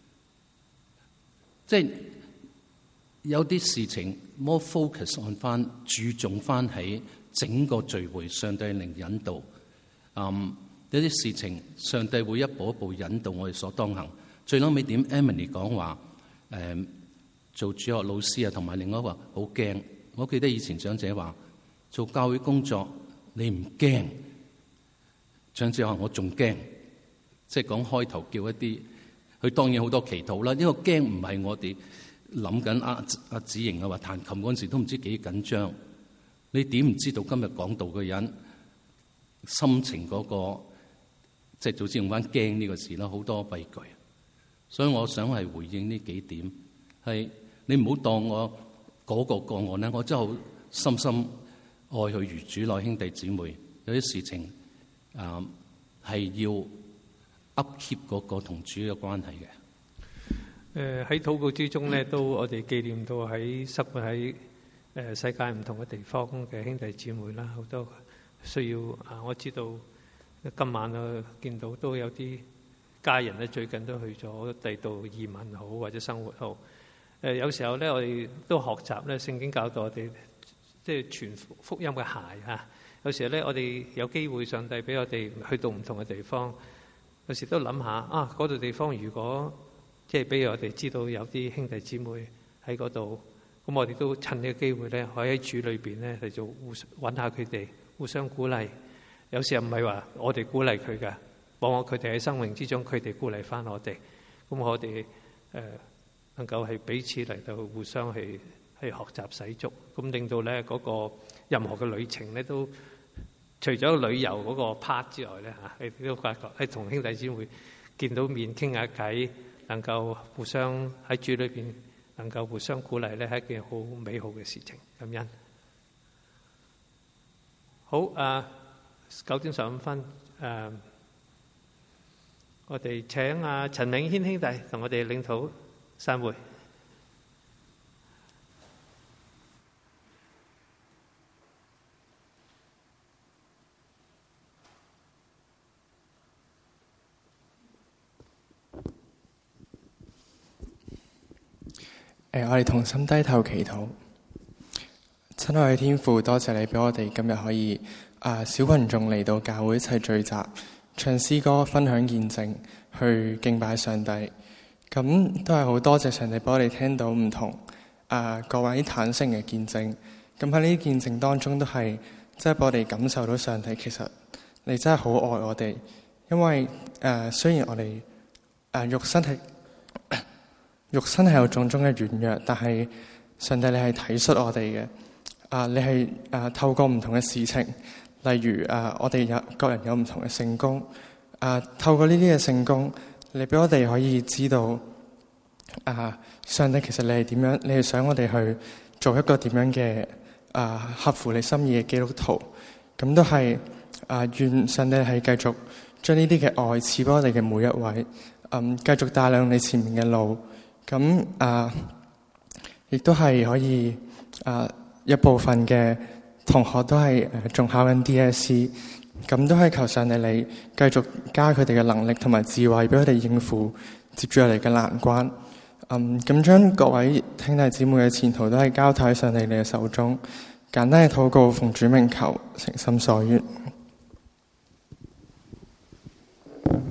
即係有啲事情 more focus on 翻，注重翻喺整個聚會，上帝靈引導。有啲事情，上帝會一步一步引導我哋所當行。最後尾點 Emily 講話，做主學老師啊，同埋另外一個好驚。我記得以前長者話，做教會工作你唔驚，長者話我仲驚。即係講開頭叫一啲，佢當然好多祈禱啦。呢個驚唔係我哋諗緊阿子瑩啊，話彈琴嗰陣時都唔知幾緊張。你點唔知道今日講道嘅人心情嗰個，即係早知用翻驚呢個字啦，好多畏懼。所以我想係回應呢幾點，係你唔好當我嗰個個案咧，我真係好深深愛佢如主內兄弟姊妹。有啲事情係要 upkeep 嗰個同主嘅關係嘅。 喺禱告之中咧，都我哋紀念到喺生活喺世界唔同嘅地方嘅兄弟姊妹啦，好多需要我知道今晚我見到都有啲家人咧，最近都去咗第度移民好或者生活好。有時候咧，我哋都學習咧，聖經教導我哋即係傳福音嘅鞋嚇。有時候咧，我哋有機會，上帝俾我哋去到唔同嘅地方，有時都諗下嗰度地方如果即係俾我哋知道有啲兄弟姊妹喺嗰度，咁我哋都趁呢個機會咧，可以喺主裏邊咧嚟做揾下佢哋，互相鼓勵。有時候唔係話我哋鼓勵佢嘅，往往佢哋喺生命之中，佢哋鼓勵翻我哋。咁我哋能夠係彼此嚟到互相去學習洗足，咁令到咧嗰個任何嘅旅程咧都除咗旅遊嗰個 part 之外咧你都發覺喺同兄弟姊妹見到面傾下偈，能夠互相喺主裏邊能夠互相鼓勵咧，係一件好美好嘅事情。感恩。好9:15，我哋請陳銘軒兄弟同我哋領禱散會。 我哋同心低頭祈禱。親愛嘅天父，多謝你俾我哋今日可以小群眾嚟到教會一齊聚集，唱詩歌、分享見證，去敬拜上帝。咁都係好多謝上帝俾我哋聽到唔同各位坦誠嘅見證。咁喺呢啲見證當中，都係即係俾我哋感受到上帝其實你真係好愛我哋。因為雖然我哋肉身係有種種嘅軟弱，但係上帝你係體恤我哋嘅。你係透過唔同嘅事情，例如我哋各人有唔同嘅聖工，透過呢啲嘅聖工，你俾我哋可以知道上帝其實你係點樣，你係想我哋去做一個點樣嘅合乎你心意嘅基督徒。咁都係願上帝係繼續將呢啲嘅愛賜俾我哋嘅每一位，繼續帶領你前面嘅路。咁亦都係可以一部分嘅同學都係仲考緊 DSE， 咁都係求上帝你繼續加佢哋嘅能力同埋智慧，俾佢哋應付接住嚟嘅難關。咁將各位兄弟姊妹嘅前途都係交託喺上帝你嘅手中。簡單嘅禱告，奉主名求，誠心所願。